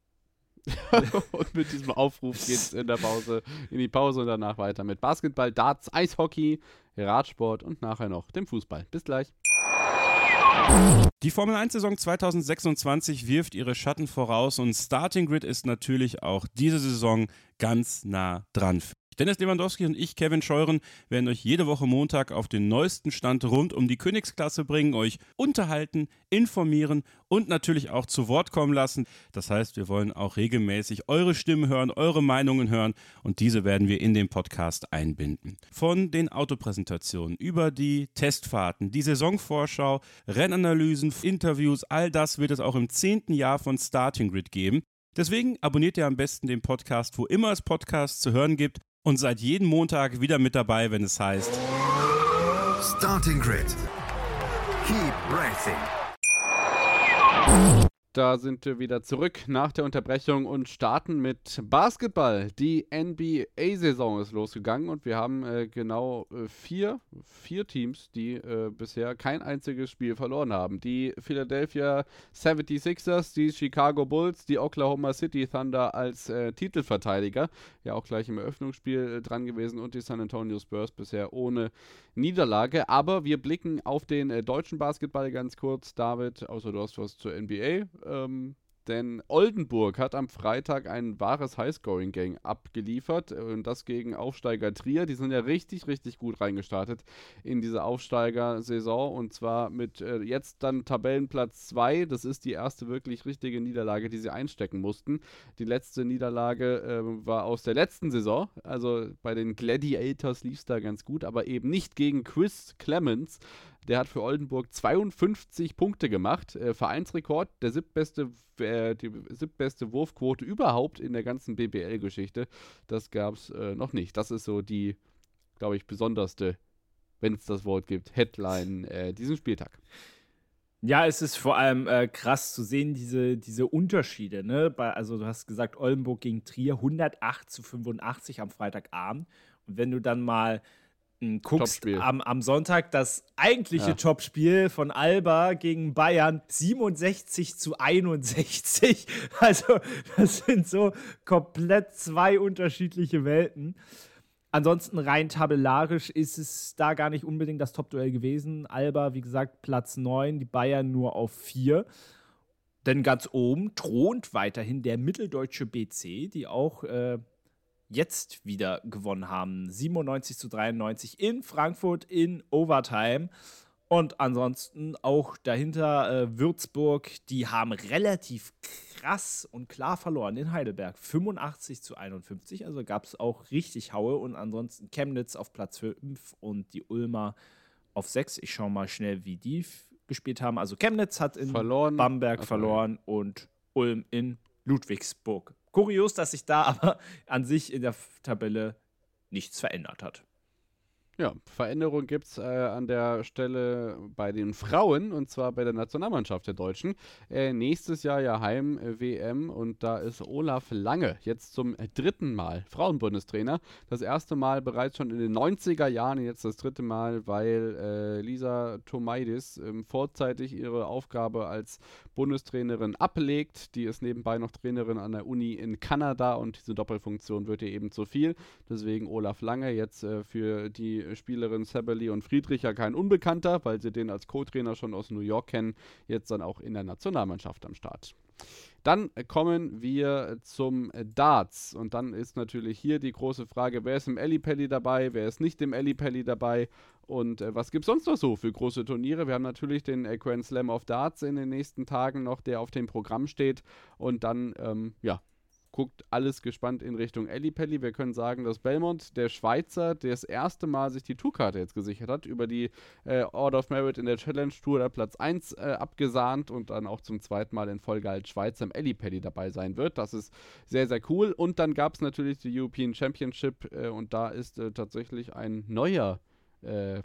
B: Und mit diesem Aufruf geht es in der Pause, in die Pause und danach weiter mit Basketball, Darts, Eishockey, Radsport und nachher noch dem Fußball. Bis gleich.
D: Die Formel eins Saison zwanzig sechsundzwanzig wirft ihre Schatten voraus und Starting Grid ist natürlich auch diese Saison ganz nah dran. Dennis Lewandowski und ich, Kevin Scheuren, werden euch jede Woche Montag auf den neuesten Stand rund um die Königsklasse bringen, euch unterhalten, informieren und natürlich auch zu Wort kommen lassen. Das heißt, wir wollen auch regelmäßig eure Stimmen hören, eure Meinungen hören und diese werden wir in den Podcast einbinden. Von den Autopräsentationen über die Testfahrten, die Saisonvorschau, Rennanalysen, Interviews, all das wird es auch im zehnten Jahr von Starting Grid geben. Deswegen abonniert ihr am besten den Podcast, wo immer es Podcasts zu hören gibt. Und seid jeden Montag wieder mit dabei, wenn es heißt
E: Starting Grid. Keep racing.
B: Da sind wir wieder zurück nach der Unterbrechung und starten mit Basketball. Die N B A-Saison ist losgegangen und wir haben äh, genau äh, vier, vier Teams, die äh, bisher kein einziges Spiel verloren haben. Die Philadelphia seventy-sixers, die Chicago Bulls, die Oklahoma City Thunder als äh, Titelverteidiger, ja auch gleich im Eröffnungsspiel äh, dran gewesen, und die San Antonio Spurs bisher ohne Niederlage. Aber wir blicken auf den äh, deutschen Basketball ganz kurz. David, außer du hast was zur N B A. Ähm, denn Oldenburg hat am Freitag ein wahres Highscoring-Gang abgeliefert, und das gegen Aufsteiger Trier. Die sind ja richtig, richtig gut reingestartet in diese Aufsteiger-Saison, und zwar mit äh, jetzt dann Tabellenplatz zwei. Das ist die erste wirklich richtige Niederlage, die sie einstecken mussten. Die letzte Niederlage äh, war aus der letzten Saison, also bei den Gladiators lief es da ganz gut, aber eben nicht gegen Chris Clemens. Der hat für Oldenburg zweiundfünfzig Punkte gemacht, äh, Vereinsrekord, der siebtbeste, äh, die siebtbeste Wurfquote überhaupt in der ganzen B B L-Geschichte. Das gab es äh, noch nicht. Das ist so die, glaube ich, besonderste, wenn es das Wort gibt, Headline äh, diesen Spieltag.
C: Ja, es ist vor allem äh, krass zu sehen, diese, diese Unterschiede. Ne? Bei, also du hast gesagt, Oldenburg gegen Trier, hundertacht zu fünfundachtzig am Freitagabend. Und wenn du dann mal guckst, am, am Sonntag das eigentliche ja. Topspiel von Alba gegen Bayern, siebenundsechzig zu einundsechzig. Also das sind so komplett zwei unterschiedliche Welten. Ansonsten rein tabellarisch ist es da gar nicht unbedingt das Topduell gewesen. Alba, wie gesagt, Platz neun, die Bayern nur auf vier. Denn ganz oben thront weiterhin der mitteldeutsche B C, die auch äh, jetzt wieder gewonnen haben. siebenundneunzig zu dreiundneunzig in Frankfurt in Overtime. Und ansonsten auch dahinter äh, Würzburg, die haben relativ krass und klar verloren in Heidelberg. fünfundachtzig zu einundfünfzig, also gab es auch richtig Haue. Und ansonsten Chemnitz auf Platz fünf und die Ulmer auf sechs. Ich schaue mal schnell, wie die f- gespielt haben. Also Chemnitz hat in verloren. Bamberg okay. verloren und Ulm in Ludwigsburg. Kurios, dass sich da aber an sich in der Tabelle nichts verändert hat.
B: Ja, Veränderung gibt es äh, an der Stelle bei den Frauen, und zwar bei der Nationalmannschaft der Deutschen. Äh, nächstes Jahr ja Heim-W M, und da ist Olaf Lange jetzt zum dritten Mal Frauenbundestrainer. Das erste Mal bereits schon in den neunziger Jahren, jetzt das dritte Mal, weil äh, Lisa Thomaidis äh, vorzeitig ihre Aufgabe als Bundestrainerin ablegt. Die ist nebenbei noch Trainerin an der Uni in Kanada, und diese Doppelfunktion wird ihr eben zu viel. Deswegen Olaf Lange jetzt äh, für die Spielerin Sabberly und Friedrich ja kein Unbekannter, weil sie den als Co-Trainer schon aus New York kennen, jetzt dann auch in der Nationalmannschaft am Start. Dann kommen wir zum Darts, und dann ist natürlich hier die große Frage, wer ist im Ellipelli dabei, wer ist nicht im Ellipelli dabei, und äh, was gibt es sonst noch so für große Turniere? Wir haben natürlich den äh, Grand Slam of Darts in den nächsten Tagen noch, der auf dem Programm steht, und dann, ähm, ja, guckt alles gespannt in Richtung Ellipelli. Wir können sagen, dass Belmont, der Schweizer, der das erste Mal sich die Tourkarte jetzt gesichert hat, über die äh, Order of Merit in der Challenge Tour der Platz eins äh, abgesahnt und dann auch zum zweiten Mal in Folge als Schweizer im Ellipelli dabei sein wird. Das ist sehr, sehr cool. Und dann gab es natürlich die European Championship, äh, und da ist äh, tatsächlich ein neuer äh,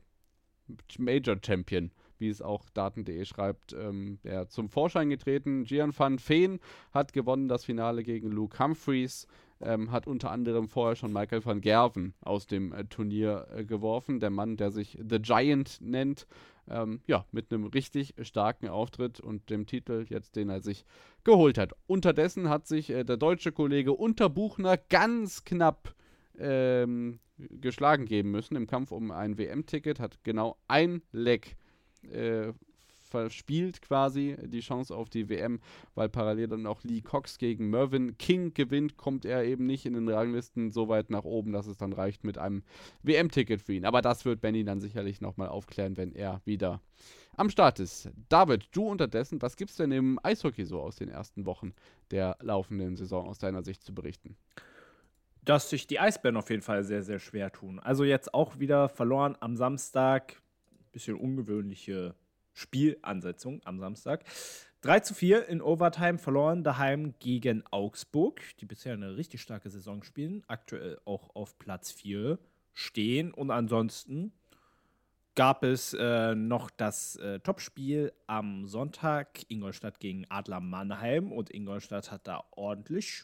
B: Major Champion, wie es auch Daten punkt de schreibt, ähm, der zum Vorschein getreten. Gian van Veen hat gewonnen das Finale gegen Luke Humphreys, ähm, hat unter anderem vorher schon Michael van Gerven aus dem äh, Turnier äh, geworfen. Der Mann, der sich The Giant nennt, ähm, ja, mit einem richtig starken Auftritt und dem Titel jetzt, den er sich geholt hat. Unterdessen hat sich äh, der deutsche Kollege Unterbuchner ganz knapp ähm, geschlagen geben müssen im Kampf um ein W M-Ticket, hat genau ein Leck Äh, verspielt quasi die Chance auf die W M, weil parallel dann auch Lee Cox gegen Mervyn King gewinnt, kommt er eben nicht in den Ranglisten so weit nach oben, dass es dann reicht mit einem W M-Ticket für ihn. Aber das wird Benny dann sicherlich nochmal aufklären, wenn er wieder am Start ist. David, du unterdessen, was gibt's denn im Eishockey so aus den ersten Wochen der laufenden Saison aus deiner Sicht zu berichten?
C: Dass sich die Eisbären auf jeden Fall sehr, sehr schwer tun. Also jetzt auch wieder verloren am Samstag. Bisschen ungewöhnliche Spielansetzung am Samstag. drei zu vier in Overtime verloren, daheim gegen Augsburg, die bisher eine richtig starke Saison spielen, aktuell auch auf Platz vier stehen. Und ansonsten gab es äh, noch das äh, Topspiel am Sonntag, Ingolstadt gegen Adler Mannheim. Und Ingolstadt hat da ordentlich,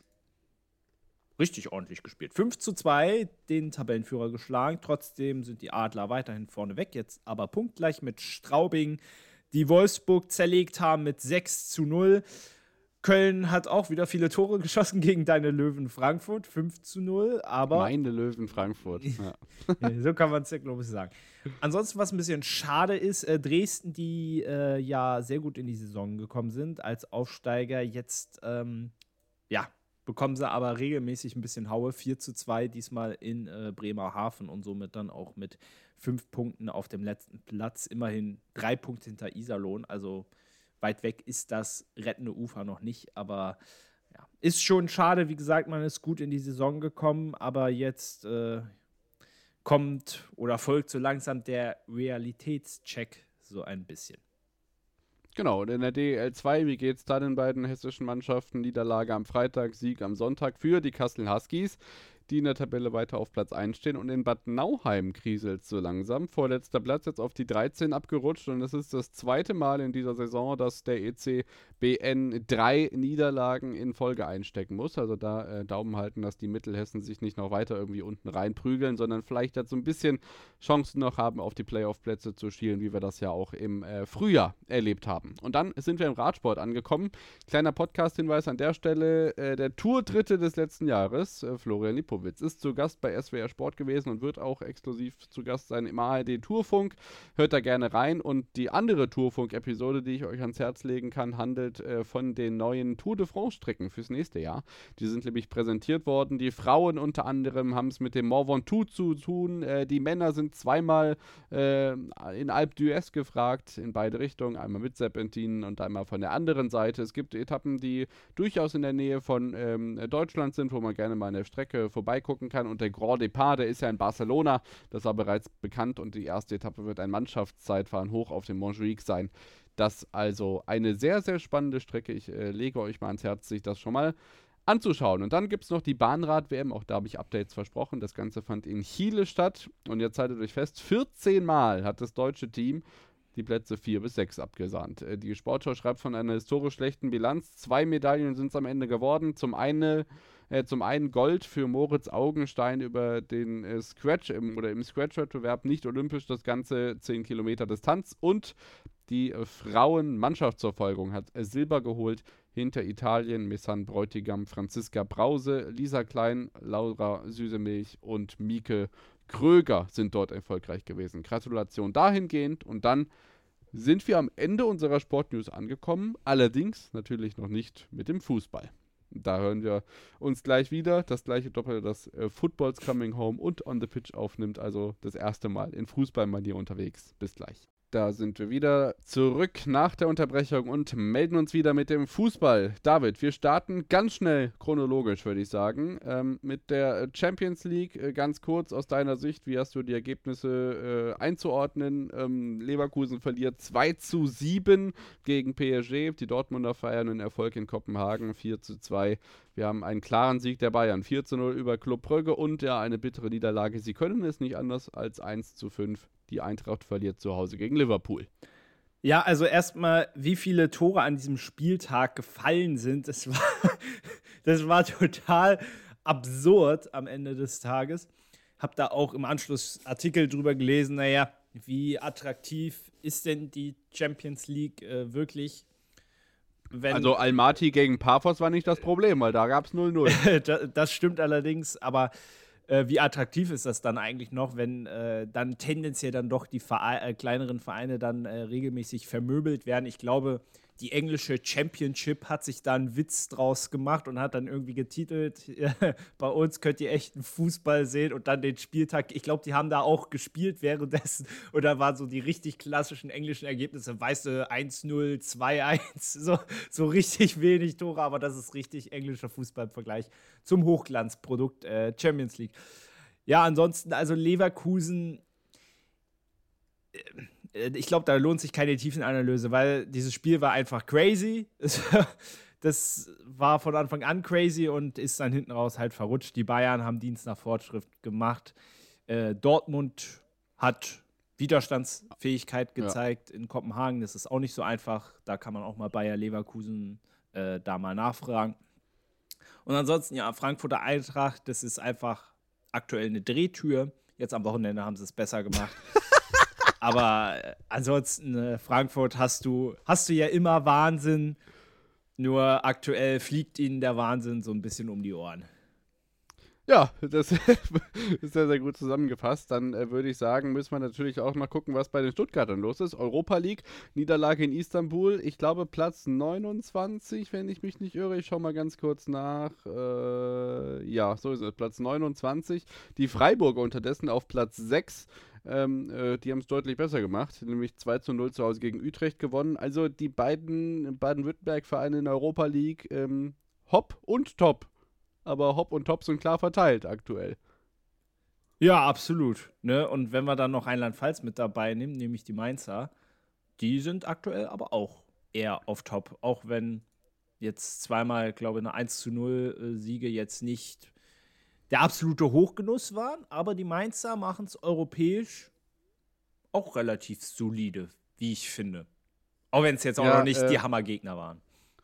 C: richtig ordentlich gespielt. fünf zu zwei den Tabellenführer geschlagen. Trotzdem sind die Adler weiterhin vorne weg. Jetzt aber punktgleich mit Straubing, die Wolfsburg zerlegt haben mit sechs zu null. Köln hat auch wieder viele Tore geschossen gegen deine Löwen Frankfurt, fünf zu null. Aber
B: Meine Löwen Frankfurt. Ja.
C: so kann man es ja, glaube ich, sagen. Ansonsten, was ein bisschen schade ist, äh, Dresden, die äh, ja sehr gut in die Saison gekommen sind als Aufsteiger, jetzt ähm, ja, bekommen sie aber regelmäßig ein bisschen Haue. vier zu zwei diesmal in äh, Bremerhaven und somit dann auch mit fünf Punkten auf dem letzten Platz. Immerhin drei Punkte hinter Iserlohn. Also weit weg ist das rettende Ufer noch nicht. Aber ja, ist schon schade. Wie gesagt, man ist gut in die Saison gekommen. Aber jetzt äh, kommt oder folgt so langsam der Realitätscheck so ein bisschen.
B: Genau, und in der D L zwei, wie geht's da den beiden hessischen Mannschaften? Niederlage am Freitag, Sieg am Sonntag für die Kassel Huskies, die in der Tabelle weiter auf Platz eins stehen. Und in Bad Nauheim kriselt so langsam. Vorletzter Platz jetzt auf die dreizehn abgerutscht. Und es ist das zweite Mal in dieser Saison, dass der E C B N drei Niederlagen in Folge einstecken muss. Also da äh, Daumen halten, dass die Mittelhessen sich nicht noch weiter irgendwie unten reinprügeln, sondern vielleicht jetzt so ein bisschen Chancen noch haben, auf die Playoff-Plätze zu schielen, wie wir das ja auch im äh, Frühjahr erlebt haben. Und dann sind wir im Radsport angekommen. Kleiner Podcast-Hinweis an der Stelle. Äh, der Tour-Dritte des letzten Jahres, äh, Florian Lipowitz, ist zu Gast bei S W R Sport gewesen und wird auch exklusiv zu Gast sein im A R D Tourfunk. Hört da gerne rein. Und die andere Tourfunk-Episode, die ich euch ans Herz legen kann, handelt äh, von den neuen Tour de France-Strecken fürs nächste Jahr. Die sind nämlich präsentiert worden. Die Frauen unter anderem haben es mit dem Mont Ventoux zu tun. Äh, die Männer sind zweimal äh, in Alpe d'Huez gefragt, in beide Richtungen. Einmal mit Serpentinen und einmal von der anderen Seite. Es gibt Etappen, die durchaus in der Nähe von ähm, Deutschland sind, wo man gerne mal an der Strecke vorbeigucken kann. Und der Grand Depart, der ist ja in Barcelona. Das war bereits bekannt. Und die erste Etappe wird ein Mannschaftszeitfahren hoch auf dem Montjuic sein. Das also eine sehr, sehr spannende Strecke. Ich äh, lege euch mal ans Herz, sich das schon mal anzuschauen. Und dann gibt es noch die Bahnrad-W M, auch da habe ich Updates versprochen. Das Ganze fand in Chile statt. Und jetzt haltet euch fest, vierzehn Mal hat das deutsche Team die Plätze vier bis sechs abgesahnt. Äh, die Sportschau schreibt von einer historisch schlechten Bilanz. Zwei Medaillen sind es am Ende geworden. Zum einen, äh, zum einen Gold für Moritz Augenstein über den äh, Scratch im, oder im Scratch-Wettbewerb, nicht olympisch, das Ganze zehn Kilometer Distanz. Und die äh, Frauen-Mannschaftsverfolgung hat äh, Silber geholt hinter Italien, Messan Bräutigam, Franziska Brause, Lisa Klein, Laura Süßemilch und Mieke Kröger sind dort erfolgreich gewesen. Gratulation dahingehend. Und dann sind wir am Ende unserer Sportnews angekommen, allerdings natürlich noch nicht mit dem Fußball. Da hören wir uns gleich wieder. Das gleiche Doppel, das äh, Football's Coming Home und On the Pitch aufnimmt, also das erste Mal in Fußballmanier unterwegs. Bis gleich. Da sind wir wieder zurück nach der Unterbrechung und melden uns wieder mit dem Fußball. David, wir starten ganz schnell chronologisch, würde ich sagen, ähm, mit der Champions League. Äh, ganz kurz aus deiner Sicht, wie hast du die Ergebnisse äh, einzuordnen? Ähm, Leverkusen verliert zwei zu sieben gegen P S G. Die Dortmunder feiern einen Erfolg in Kopenhagen, vier zu zwei. Wir haben einen klaren Sieg der Bayern, vier zu null über Club Brügge und ja, eine bittere Niederlage. Sie können es nicht anders als eins zu fünf. Die Eintracht verliert zu Hause gegen Liverpool.
C: Ja, also erstmal, wie viele Tore an diesem Spieltag gefallen sind, das war, das war total absurd am Ende des Tages. Hab da auch im Anschluss Artikel drüber gelesen, naja, wie attraktiv ist denn die Champions League äh, wirklich? Wenn
B: also Almaty gegen Paphos war nicht das Problem, weil da gab es null null.
C: das stimmt allerdings, aber äh, wie attraktiv ist das dann eigentlich noch, wenn äh, dann tendenziell dann doch die Vere- äh, kleineren Vereine dann äh, regelmäßig vermöbelt werden. Ich glaube, die englische Championship hat sich da einen Witz draus gemacht und hat dann irgendwie getitelt, äh, bei uns könnt ihr echten Fußball sehen und dann den Spieltag. Ich glaube, die haben da auch gespielt währenddessen und da waren so die richtig klassischen englischen Ergebnisse, weißt du, eins null, zwei eins, so, so richtig wenig Tore, aber das ist richtig englischer Fußball im Vergleich zum Hochglanzprodukt äh, Champions League. Ja, ansonsten, also Leverkusen, ich glaube, da lohnt sich keine Tiefenanalyse, weil dieses Spiel war einfach crazy. Das war von Anfang an crazy und ist dann hinten raus halt verrutscht. Die Bayern haben Dienst nach Fortschritt gemacht. Äh, Dortmund hat Widerstandsfähigkeit gezeigt ja. in Kopenhagen. Das ist auch nicht so einfach. Da kann man auch mal Bayer Leverkusen äh, da mal nachfragen. Und ansonsten, ja, Frankfurter Eintracht, das ist einfach aktuell eine Drehtür. Jetzt am Wochenende haben sie es besser gemacht. Aber äh, ansonsten, äh, Frankfurt hast du, hast du ja immer Wahnsinn. Nur aktuell fliegt ihnen der Wahnsinn so ein bisschen um die Ohren.
B: Ja, das ist sehr, sehr gut zusammengefasst. Dann äh, würde ich sagen, müssen wir natürlich auch mal gucken, was bei den Stuttgartern los ist. Europa League, Niederlage in Istanbul. Ich glaube Platz neunundzwanzig, wenn ich mich nicht irre. Ich schaue mal ganz kurz nach. Äh, ja, so ist es, Platz neunundzwanzig. Die Freiburger unterdessen auf Platz sechs. Ähm, äh, die haben es deutlich besser gemacht, nämlich zwei zu null zu Hause gegen Utrecht gewonnen. Also die beiden Baden-Württemberg-Vereine in der Europa League, ähm, hopp und top. Aber hopp und top sind klar verteilt aktuell.
C: Ja, absolut. Ne? Und wenn wir dann noch Rheinland-Pfalz mit dabei nehmen, nämlich die Mainzer, die sind aktuell aber auch eher auf top. Auch wenn jetzt zweimal, glaube ich, eine eins zu null äh, Siege jetzt nicht der absolute Hochgenuss waren, aber die Mainzer machen es europäisch auch relativ solide, wie ich finde. Auch wenn es jetzt auch
B: ja,
C: noch nicht
B: äh,
C: die Hammergegner waren.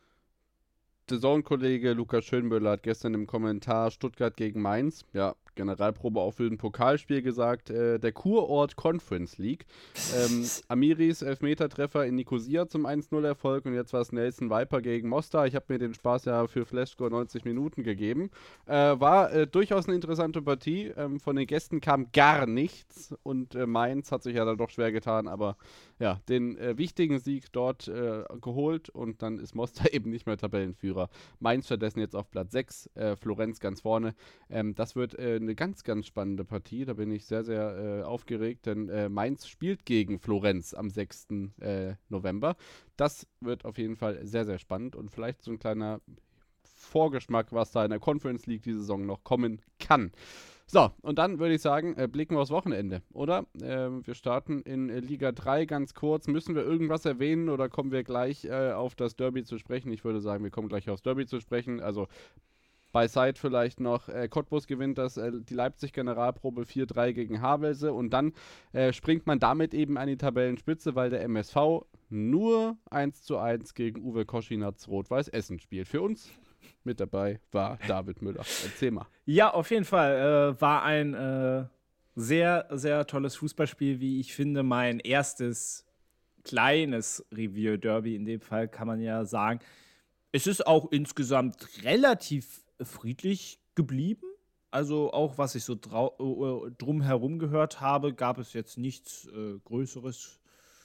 B: Der Zone-Kollege Lukas Schönböller hat gestern im Kommentar Stuttgart gegen Mainz, ja, Generalprobe auch für ein Pokalspiel gesagt, äh, der Kurort Conference League. Ähm, Amiris Elfmetertreffer in Nicosia zum eins null Erfolg und jetzt war es Nelson Viper gegen Mostar. Ich habe mir den Spaß ja für Flashscore neunzig Minuten gegeben. Äh, war äh, durchaus eine interessante Partie. Ähm, von den Gästen kam gar nichts und äh, Mainz hat sich ja dann doch schwer getan, aber ja, den äh, wichtigen Sieg dort äh, geholt und dann ist Mostar eben nicht mehr Tabellenführer. Mainz stattdessen jetzt auf Platz sechs, äh, Florenz ganz vorne. Ähm, das wird äh, eine ganz, ganz spannende Partie. Da bin ich sehr, sehr äh, aufgeregt, denn äh, Mainz spielt gegen Florenz am sechsten Äh, November. Das wird auf jeden Fall sehr, sehr spannend und vielleicht so ein kleiner Vorgeschmack, was da in der Conference League die Saison noch kommen kann. So, und dann würde ich sagen, äh, blicken wir aufs Wochenende, oder? Äh, wir starten in äh, Liga drei ganz kurz. Müssen wir irgendwas erwähnen oder kommen wir gleich äh, auf das Derby zu sprechen? Ich würde sagen, wir kommen gleich aufs Derby zu sprechen. Also bei Side vielleicht noch, äh, Cottbus gewinnt das, äh, die Leipzig-Generalprobe vier drei gegen Havelse und dann äh, springt man damit eben an die Tabellenspitze, weil der M S V nur eins zu eins gegen Uwe Koschinatz Rot-Weiß Essen spielt. Für uns mit dabei war David Müller. Erzähl mal.
C: Ja, auf jeden Fall. Äh, war ein äh, sehr, sehr tolles Fußballspiel, wie ich finde. Mein erstes kleines Revier-Derby in dem Fall, kann man ja sagen. Es ist auch insgesamt relativ friedlich geblieben. Also auch, was ich so drau- äh, drumherum gehört habe, gab es jetzt nichts äh, Größeres.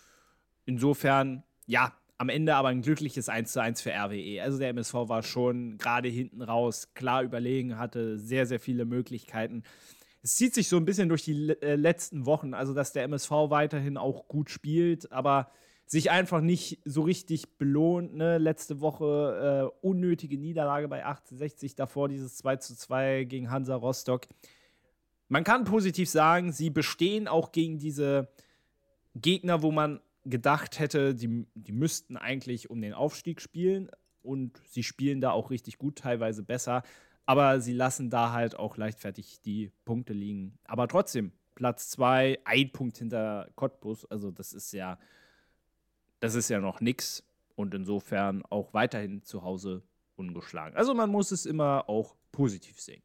C: Insofern, ja, am Ende aber ein glückliches eins zu eins für R W E. Also der M S V war schon gerade hinten raus klar überlegen, hatte sehr, sehr viele Möglichkeiten. Es zieht sich so ein bisschen durch die le- äh, letzten Wochen, also dass der M S V weiterhin auch gut spielt, aber sich einfach nicht so richtig belohnt. Ne? Letzte Woche äh, unnötige Niederlage bei achtundsechzig, davor dieses zwei zu zwei gegen Hansa Rostock. Man kann positiv sagen, sie bestehen auch gegen diese Gegner, wo man gedacht hätte, die, die müssten eigentlich um den Aufstieg spielen und sie spielen da auch richtig gut, teilweise besser, aber sie lassen da halt auch leichtfertig die Punkte liegen. Aber trotzdem, Platz zwei, ein Punkt hinter Cottbus, also das ist ja das ist ja noch nix und insofern auch weiterhin zu Hause ungeschlagen. Also man muss es immer auch positiv sehen.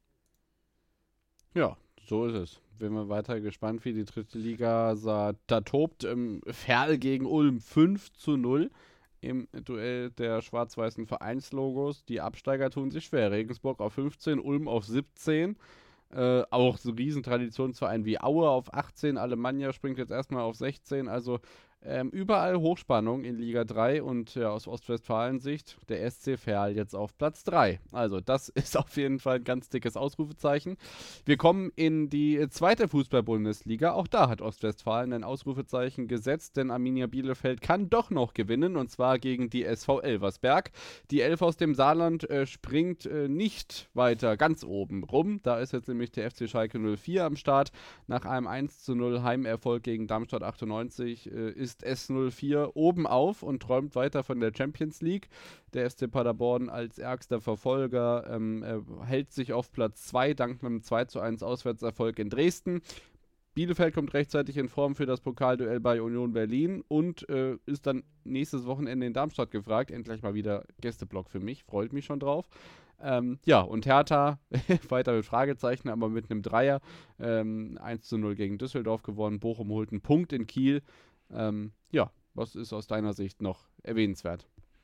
B: Ja, so ist es. Bin mal weiter gespannt, wie die dritte Liga sah. Da tobt ähm, Ferl gegen Ulm fünf zu null im Duell der schwarz-weißen Vereinslogos. Die Absteiger tun sich schwer. Regensburg auf fünfzehn, Ulm auf siebzehn. Äh, auch so Riesentraditionsvereine wie Aue auf achtzehn, Alemannia springt jetzt erstmal auf sechzehn, also ähm, überall Hochspannung in Liga drei und ja, aus Ostwestfalen-Sicht der S C Verl jetzt auf Platz drei. Also das ist auf jeden Fall ein ganz dickes Ausrufezeichen. Wir kommen in die zweite Fußball-Bundesliga. Auch da hat Ostwestfalen ein Ausrufezeichen gesetzt, denn Arminia Bielefeld kann doch noch gewinnen und zwar gegen die S V Elversberg. Die Elf aus dem Saarland äh, springt äh, nicht weiter ganz oben rum. Da ist jetzt nämlich der F C Schalke null vier am Start. Nach einem eins zu null Heimerfolg gegen Darmstadt achtundneunzig äh, ist ist S null vier oben auf und träumt weiter von der Champions League. Der F C Paderborn als ärgster Verfolger ähm, äh, hält sich auf Platz zwei dank einem zwei zu eins Auswärtserfolg in Dresden. Bielefeld kommt rechtzeitig in Form für das Pokalduell bei Union Berlin und äh, ist dann nächstes Wochenende in Darmstadt gefragt. Endlich mal wieder Gästeblock für mich, freut mich schon drauf. Ähm, ja, und Hertha, weiter mit Fragezeichen, aber mit einem Dreier. Ähm, eins zu null gegen Düsseldorf gewonnen. Bochum holt einen Punkt in Kiel. Ähm, ja, was ist aus deiner Sicht noch erwähnenswert?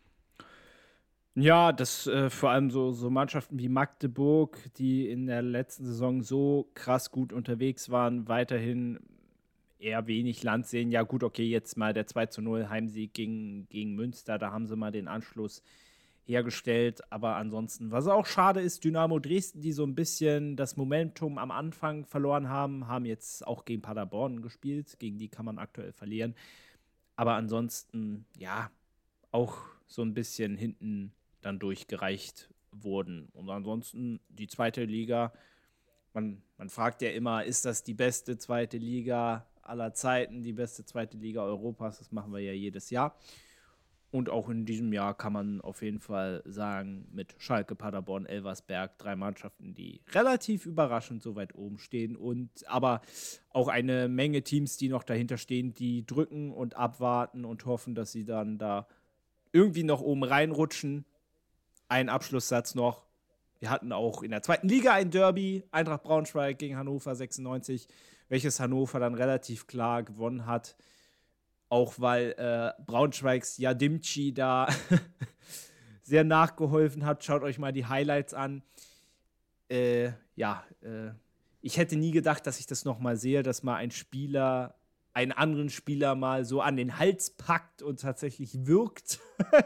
C: Ja, das äh, vor allem so, so Mannschaften wie Magdeburg, die in der letzten Saison so krass gut unterwegs waren, weiterhin eher wenig Land sehen. Ja gut, okay, jetzt mal der zwei zu null Heimsieg gegen, gegen Münster, da haben sie mal den Anschluss hergestellt, aber ansonsten, was auch schade ist, Dynamo Dresden, die so ein bisschen das Momentum am Anfang verloren haben, haben jetzt auch gegen Paderborn gespielt, gegen die kann man aktuell verlieren, aber ansonsten, ja, auch so ein bisschen hinten dann durchgereicht wurden und ansonsten die zweite Liga, man, man fragt ja immer, ist das die beste zweite Liga aller Zeiten, die beste zweite Liga Europas, das machen wir ja jedes Jahr. Und auch in diesem Jahr kann man auf jeden Fall sagen, mit Schalke, Paderborn, Elversberg, drei Mannschaften, die relativ überraschend so weit oben stehen. Und aber auch eine Menge Teams, die noch dahinter stehen, die drücken und abwarten und hoffen, dass sie dann da irgendwie noch oben reinrutschen. Ein Abschlusssatz noch. Wir hatten auch in der zweiten Liga ein Derby, Eintracht Braunschweig gegen Hannover sechsundneunzig, welches Hannover dann relativ klar gewonnen hat. Auch weil äh, Braunschweigs Jadimci da sehr nachgeholfen hat. Schaut euch mal die Highlights an. Äh, ja, äh, ich hätte nie gedacht, dass ich das nochmal sehe, dass mal ein Spieler einen anderen Spieler mal so an den Hals packt und tatsächlich wirkt.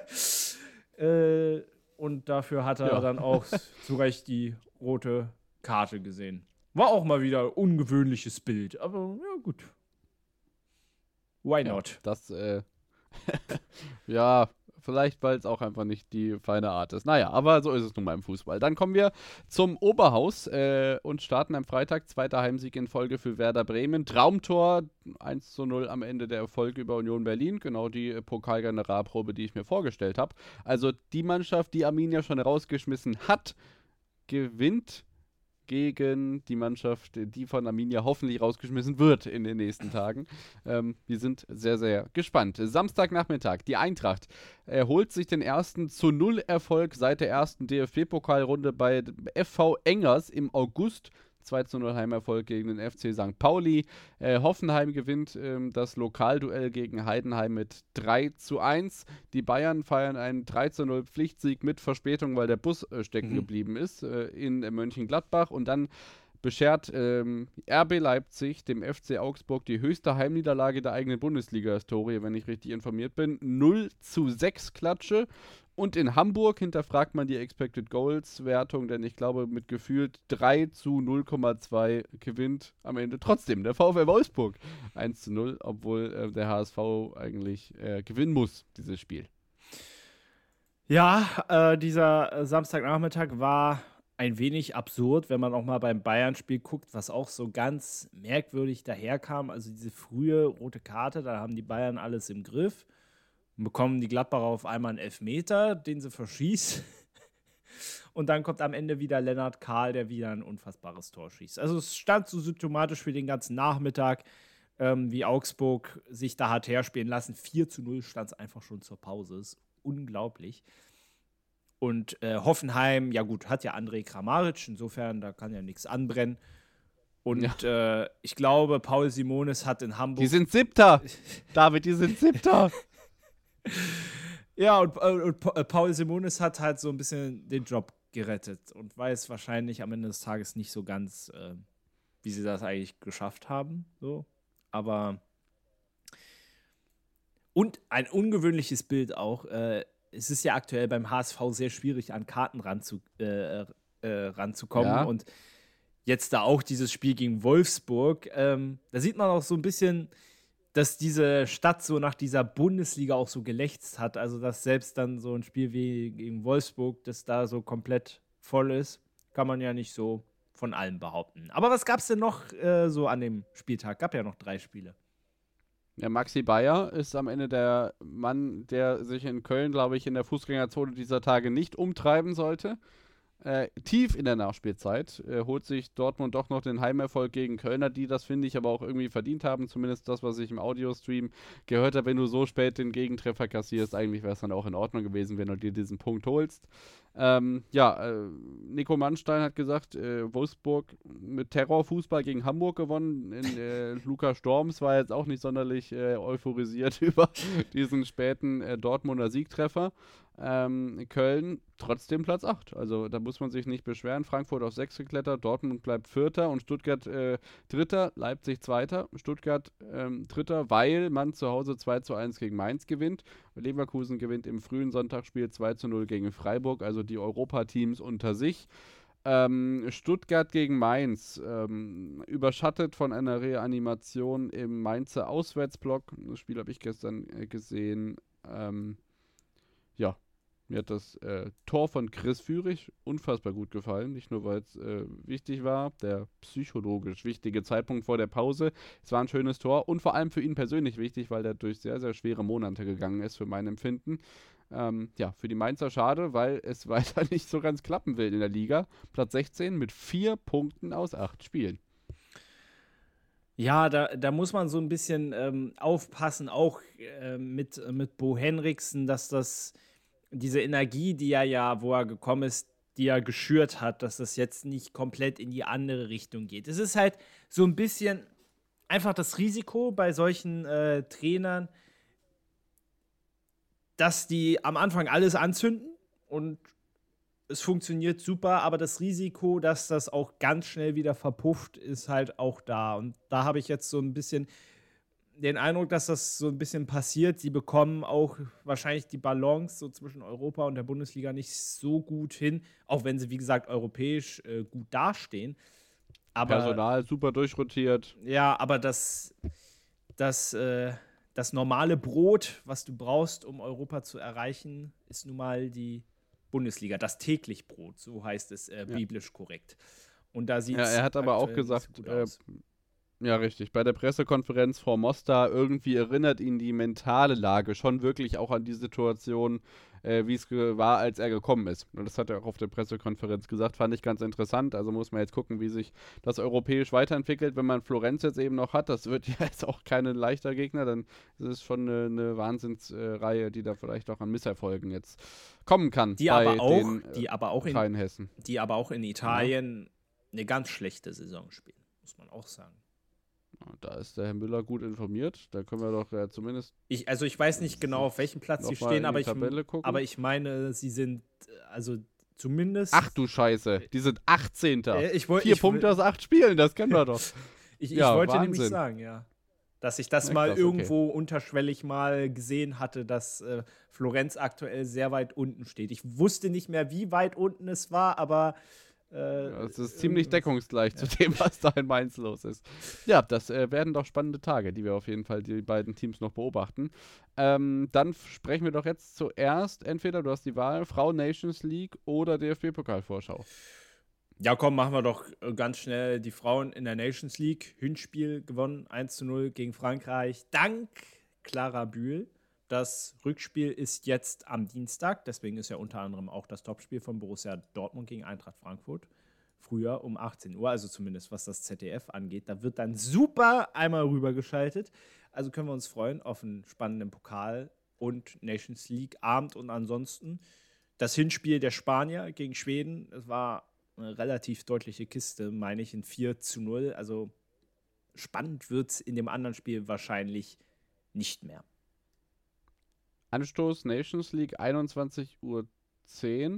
C: äh, und dafür hat er ja dann auch zu Recht die rote Karte gesehen. War auch mal wieder ein ungewöhnliches Bild, aber ja gut. Why not?
B: Ja, das, äh, ja, vielleicht, weil es auch einfach nicht die feine Art ist. Naja, aber so ist es nun mal im Fußball. Dann kommen wir zum Oberhaus äh, und starten am Freitag. Zweiter Heimsieg in Folge für Werder Bremen. Traumtor, eins zu null am Ende der Erfolg über Union Berlin. Genau die äh, Pokalgeneralprobe, die ich mir vorgestellt habe. Also die Mannschaft, die Arminia schon rausgeschmissen hat, gewinnt gegen die Mannschaft, die von Arminia hoffentlich rausgeschmissen wird in den nächsten Tagen. Ähm, wir sind sehr, sehr gespannt. Samstagnachmittag, die Eintracht erholt sich den ersten zu null Erfolg seit der ersten D F B-Pokalrunde bei F V Engers im August. zwei zu null Heimerfolg gegen den F C Sankt Pauli. Äh, Hoffenheim gewinnt ähm, das Lokalduell gegen Heidenheim mit drei zu eins. Die Bayern feiern einen drei zu null Pflichtsieg mit Verspätung, weil der Bus äh, stecken mhm. geblieben ist äh, in äh, Mönchengladbach. Und dann beschert ähm, R B Leipzig dem F C Augsburg die höchste Heimniederlage der eigenen Bundesliga-Historie, wenn ich richtig informiert bin. null zu sechs Klatsche. Und in Hamburg hinterfragt man die Expected Goals-Wertung, denn ich glaube, mit gefühlt drei zu null Komma zwei gewinnt am Ende trotzdem der VfL Wolfsburg eins zu null, obwohl äh, der H S V eigentlich äh, gewinnen muss, dieses Spiel.
C: Ja, äh, dieser Samstagnachmittag war ein wenig absurd, wenn man auch mal beim Bayern-Spiel guckt, was auch so ganz merkwürdig daherkam. Also diese frühe rote Karte, da haben die Bayern alles im Griff. Bekommen die Gladbacher auf einmal einen Elfmeter, den sie verschießen. Und dann kommt am Ende wieder Lennart Kahl, der wieder ein unfassbares Tor schießt. Also es stand so symptomatisch für den ganzen Nachmittag, ähm, wie Augsburg sich da hat herspielen lassen. vier zu null stand es einfach schon zur Pause. Das ist unglaublich. Und äh, Hoffenheim, ja gut, hat ja Andrej Kramaric, insofern, da kann ja nichts anbrennen. Und ja. äh, ich glaube, Paul Simonis hat in Hamburg...
B: Die sind Siebter! David, die sind Siebter!
C: Ja, und, und, und Paul Simonis hat halt so ein bisschen den Job gerettet und weiß wahrscheinlich am Ende des Tages nicht so ganz, äh, wie sie das eigentlich geschafft haben. So. Aber und ein ungewöhnliches Bild auch. Äh, es ist ja aktuell beim H S V sehr schwierig, an Karten ranzu, äh, äh, ranzukommen.
B: Ja.
C: Und jetzt da auch dieses Spiel gegen Wolfsburg. Ähm, da sieht man auch so ein bisschen, dass diese Stadt so nach dieser Bundesliga auch so gelächzt hat. Also, dass selbst dann so ein Spiel wie gegen Wolfsburg, das da so komplett voll ist, kann man ja nicht so von allem behaupten. Aber was gab es denn noch äh, so an dem Spieltag? Gab ja noch drei Spiele.
B: Ja, Maxi Bayer ist am Ende der Mann, der sich in Köln, glaube ich, in der Fußgängerzone dieser Tage nicht umtreiben sollte. Äh, tief in der Nachspielzeit äh, holt sich Dortmund doch noch den Heimerfolg gegen Kölner, die das, finde ich, aber auch irgendwie verdient haben. Zumindest das, was ich im Audiostream gehört habe. Wenn du so spät den Gegentreffer kassierst, eigentlich wäre es dann auch in Ordnung gewesen, wenn du dir diesen Punkt holst. Ähm, ja, äh, Nico Mannstein hat gesagt, äh, Wolfsburg mit Terrorfußball gegen Hamburg gewonnen. In, äh, Luca Storms war jetzt auch nicht sonderlich äh, euphorisiert über diesen späten äh, Dortmunder Siegtreffer. Ähm, Köln trotzdem Platz acht. Also da muss man sich nicht beschweren. Frankfurt auf sechs geklettert, Dortmund bleibt Vierter und Stuttgart äh, Dritter, Leipzig Zweiter, Stuttgart ähm, Dritter, weil man zu Hause zwei zu eins gegen Mainz gewinnt. Leverkusen gewinnt im frühen Sonntagsspiel zwei zu null gegen Freiburg, also die Europateams unter sich. Ähm, Stuttgart gegen Mainz, ähm, überschattet von einer Reanimation im Mainzer Auswärtsblock. Das Spiel habe ich gestern äh, gesehen. Ähm, ja, mir hat das äh, Tor von Chris Führig unfassbar gut gefallen. Nicht nur, weil es äh, wichtig war, der psychologisch wichtige Zeitpunkt vor der Pause. Es war ein schönes Tor und vor allem für ihn persönlich wichtig, weil er durch sehr, sehr schwere Monate gegangen ist, für mein Empfinden. Ähm, ja, für die Mainzer schade, weil es weiter nicht so ganz klappen will in der Liga. Platz sechzehn mit vier Punkten aus acht Spielen.
C: Ja, da, da muss man so ein bisschen ähm, aufpassen, auch äh, mit, mit Bo Henriksen, dass das diese Energie, die er ja, wo er gekommen ist, die er geschürt hat, dass das jetzt nicht komplett in die andere Richtung geht. Es ist halt so ein bisschen einfach das Risiko bei solchen äh, Trainern, dass die am Anfang alles anzünden und es funktioniert super, aber das Risiko, dass das auch ganz schnell wieder verpufft, ist halt auch da. Und da habe ich jetzt so ein bisschen den Eindruck, dass das so ein bisschen passiert. Sie bekommen auch wahrscheinlich die Balance so zwischen Europa und der Bundesliga nicht so gut hin, auch wenn sie, wie gesagt, europäisch äh, gut dastehen. Aber,
B: Personal super durchrotiert.
C: Ja, aber das, das, äh, das normale Brot, was du brauchst, um Europa zu erreichen, ist nun mal die Bundesliga, das täglich Brot, so heißt es äh, biblisch ja. korrekt. Und da sieht es
B: ja, er hat aber auch gesagt,
C: so
B: äh, ja, richtig. Bei der Pressekonferenz vor Mostar, irgendwie erinnert ihn die mentale Lage schon wirklich auch an die Situation, äh, wie es ge- war, als er gekommen ist. Und das hat er auch auf der Pressekonferenz gesagt, fand ich ganz interessant. Also muss man jetzt gucken, wie sich das europäisch weiterentwickelt. Wenn man Florenz jetzt eben noch hat, das wird ja jetzt auch kein leichter Gegner, dann ist es schon eine, eine Wahnsinnsreihe, äh, die da vielleicht auch an Misserfolgen jetzt kommen kann.
C: Die
B: bei
C: aber auch,
B: den, äh,
C: die aber auch in
B: Rheinhessen.
C: Die aber auch in Italien ja. eine ganz schlechte Saison spielen, muss man auch sagen.
B: Da ist der Herr Müller gut informiert. Da können wir doch äh, zumindest.
C: Ich, also ich weiß nicht genau, auf welchem Platz sie stehen, aber ich, aber ich meine, sie sind also zumindest.
B: Ach du Scheiße, die sind achtzehnter
C: Äh, ich wollt,
B: Vier
C: ich,
B: Punkte aus acht Spielen, das kennen wir doch.
C: ich, ich
B: ja,
C: wollte
B: Wahnsinn.
C: nämlich sagen, ja, dass ich das
B: ja,
C: mal
B: krass,
C: irgendwo okay. unterschwellig mal gesehen hatte, dass äh, Florenz aktuell sehr weit unten steht. Ich wusste nicht mehr, wie weit unten es war, aber
B: Äh, ja, es ist ziemlich deckungsgleich ja. zu dem, was da in Mainz los ist. Ja, das äh, werden doch spannende Tage, die wir auf jeden Fall die beiden Teams noch beobachten. Ähm, dann sprechen wir doch jetzt zuerst, entweder du hast die Wahl, Frau Nations League oder D F B-Pokalvorschau.
C: Ja, komm, machen wir doch ganz schnell die Frauen in der Nations League. Hinspiel gewonnen, eins zu null gegen Frankreich, dank Clara Bühl. Das Rückspiel ist jetzt am Dienstag, deswegen ist ja unter anderem auch das Topspiel von Borussia Dortmund gegen Eintracht Frankfurt. Früher um achtzehn Uhr, also zumindest was das Z D F angeht. Da wird dann super einmal rübergeschaltet. Also können wir uns freuen auf einen spannenden Pokal und Nations League Abend. Und ansonsten das Hinspiel der Spanier gegen Schweden. Es war eine relativ deutliche Kiste, meine ich, in vier zu null. Also spannend wird es in dem anderen Spiel wahrscheinlich nicht mehr.
B: Anstoß Nations League einundzwanzig Uhr zehn.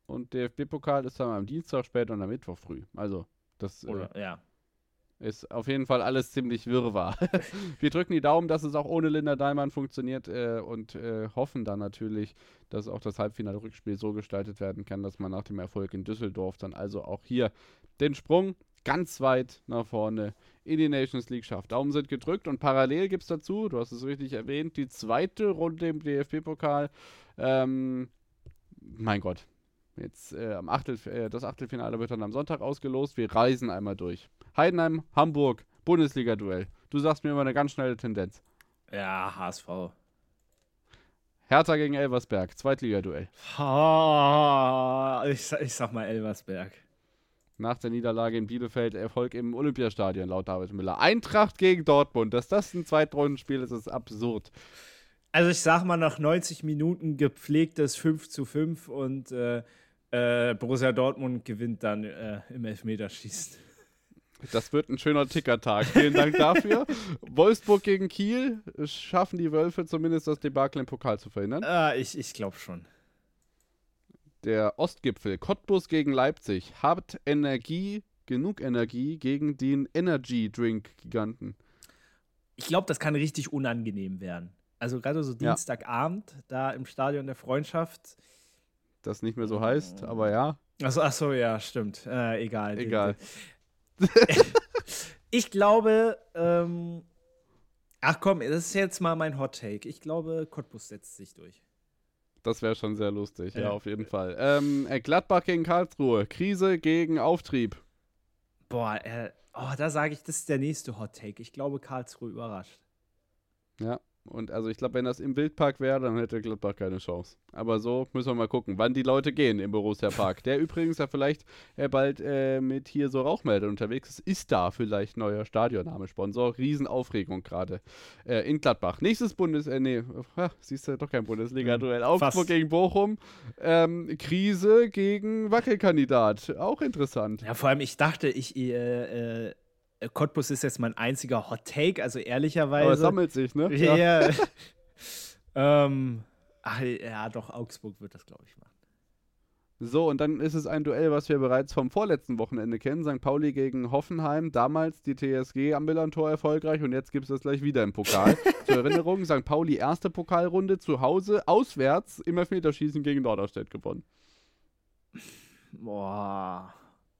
B: und D F B-Pokal ist dann am Dienstag spät und am Mittwoch früh. Also, das
C: Oder,
B: äh,
C: ja.
B: ist auf jeden Fall alles ziemlich wirrwarr. Wir drücken die Daumen, dass es auch ohne Linda Dahlmann funktioniert äh, und äh, hoffen dann natürlich, dass auch das Halbfinale-Rückspiel so gestaltet werden kann, dass man nach dem Erfolg in Düsseldorf dann also auch hier den Sprung ganz weit nach vorne in die Nations League schafft. Daumen sind gedrückt und parallel gibt es dazu, du hast es richtig erwähnt, die zweite Runde im D F B-Pokal. Ähm, mein Gott, jetzt äh, am Achtel, äh, das Achtelfinale wird dann am Sonntag ausgelost. Wir reisen einmal durch. Heidenheim, Hamburg, Bundesliga-Duell. Du sagst mir immer eine ganz schnelle Tendenz.
C: Ja, H S V.
B: Hertha gegen Elversberg, Zweitliga-Duell.
C: Oh, ich, ich sag mal Elversberg.
B: Nach der Niederlage in Bielefeld Erfolg im Olympiastadion, laut David Müller. Eintracht gegen Dortmund. Dass das ein Zweitrundenspiel ist, ist absurd.
C: Also ich sag mal, nach neunzig Minuten gepflegtes fünf zu fünf und äh, äh, Borussia Dortmund gewinnt dann äh, im Elfmeterschießen.
B: Das wird ein schöner Tickertag. Vielen Dank dafür. Wolfsburg gegen Kiel. Schaffen die Wölfe zumindest das Debakel im Pokal zu verhindern?
C: Äh, ich ich glaube schon.
B: Der Ostgipfel, Cottbus gegen Leipzig, hat Energie, genug Energie gegen den Energy-Drink-Giganten.
C: Ich glaube, das kann richtig unangenehm werden. Also gerade so
B: Ja.
C: Dienstagabend, da im Stadion der Freundschaft.
B: Das nicht mehr so heißt, aber ja,
C: Achso, ach so, ja, stimmt. Äh, egal.
B: egal.
C: Ich glaube, ähm, ach komm, das ist jetzt mal mein Hot Take. Ich glaube, Cottbus setzt sich durch.
B: Das wäre schon sehr lustig, ja,
C: Ja.
B: auf jeden Fall. Ähm, äh, Gladbach gegen Karlsruhe, Krise gegen Auftrieb.
C: Boah, äh, oh, da sage ich, das ist der nächste Hot Take. Ich glaube, Karlsruhe überrascht.
B: Ja, und also ich glaube, wenn das im Wildpark wäre, dann hätte Gladbach keine Chance. Aber so müssen wir mal gucken, wann die Leute gehen im Borussia Park. Der übrigens ja vielleicht äh, bald äh, mit hier so Rauchmeldern unterwegs ist. Ist da vielleicht neuer Stadionname-Sponsor? Riesenaufregung gerade äh, in Gladbach. Nächstes Bundes... Äh, nee, ha, siehst du, doch kein Bundesliga-Duell. Augsburg
C: Fast.
B: gegen Bochum. Ähm, Krise gegen Wackelkandidat. Auch interessant.
C: Ja, vor allem, ich dachte, ich, äh, äh, Cottbus ist jetzt mein einziger Hot Take, also ehrlicherweise.
B: Aber es sammelt sich, ne?
C: Ja. ähm, ach, ja, doch, Augsburg wird das, glaube ich, machen.
B: So, und dann ist es ein Duell, was wir bereits vom vorletzten Wochenende kennen. Sankt Pauli gegen Hoffenheim. Damals die T S G am Millantor erfolgreich und jetzt gibt es das gleich wieder im Pokal. Zur Erinnerung, Sankt Pauli erste Pokalrunde zu Hause, auswärts im Elfmeterschießen gegen Norderstedt gewonnen.
C: Boah.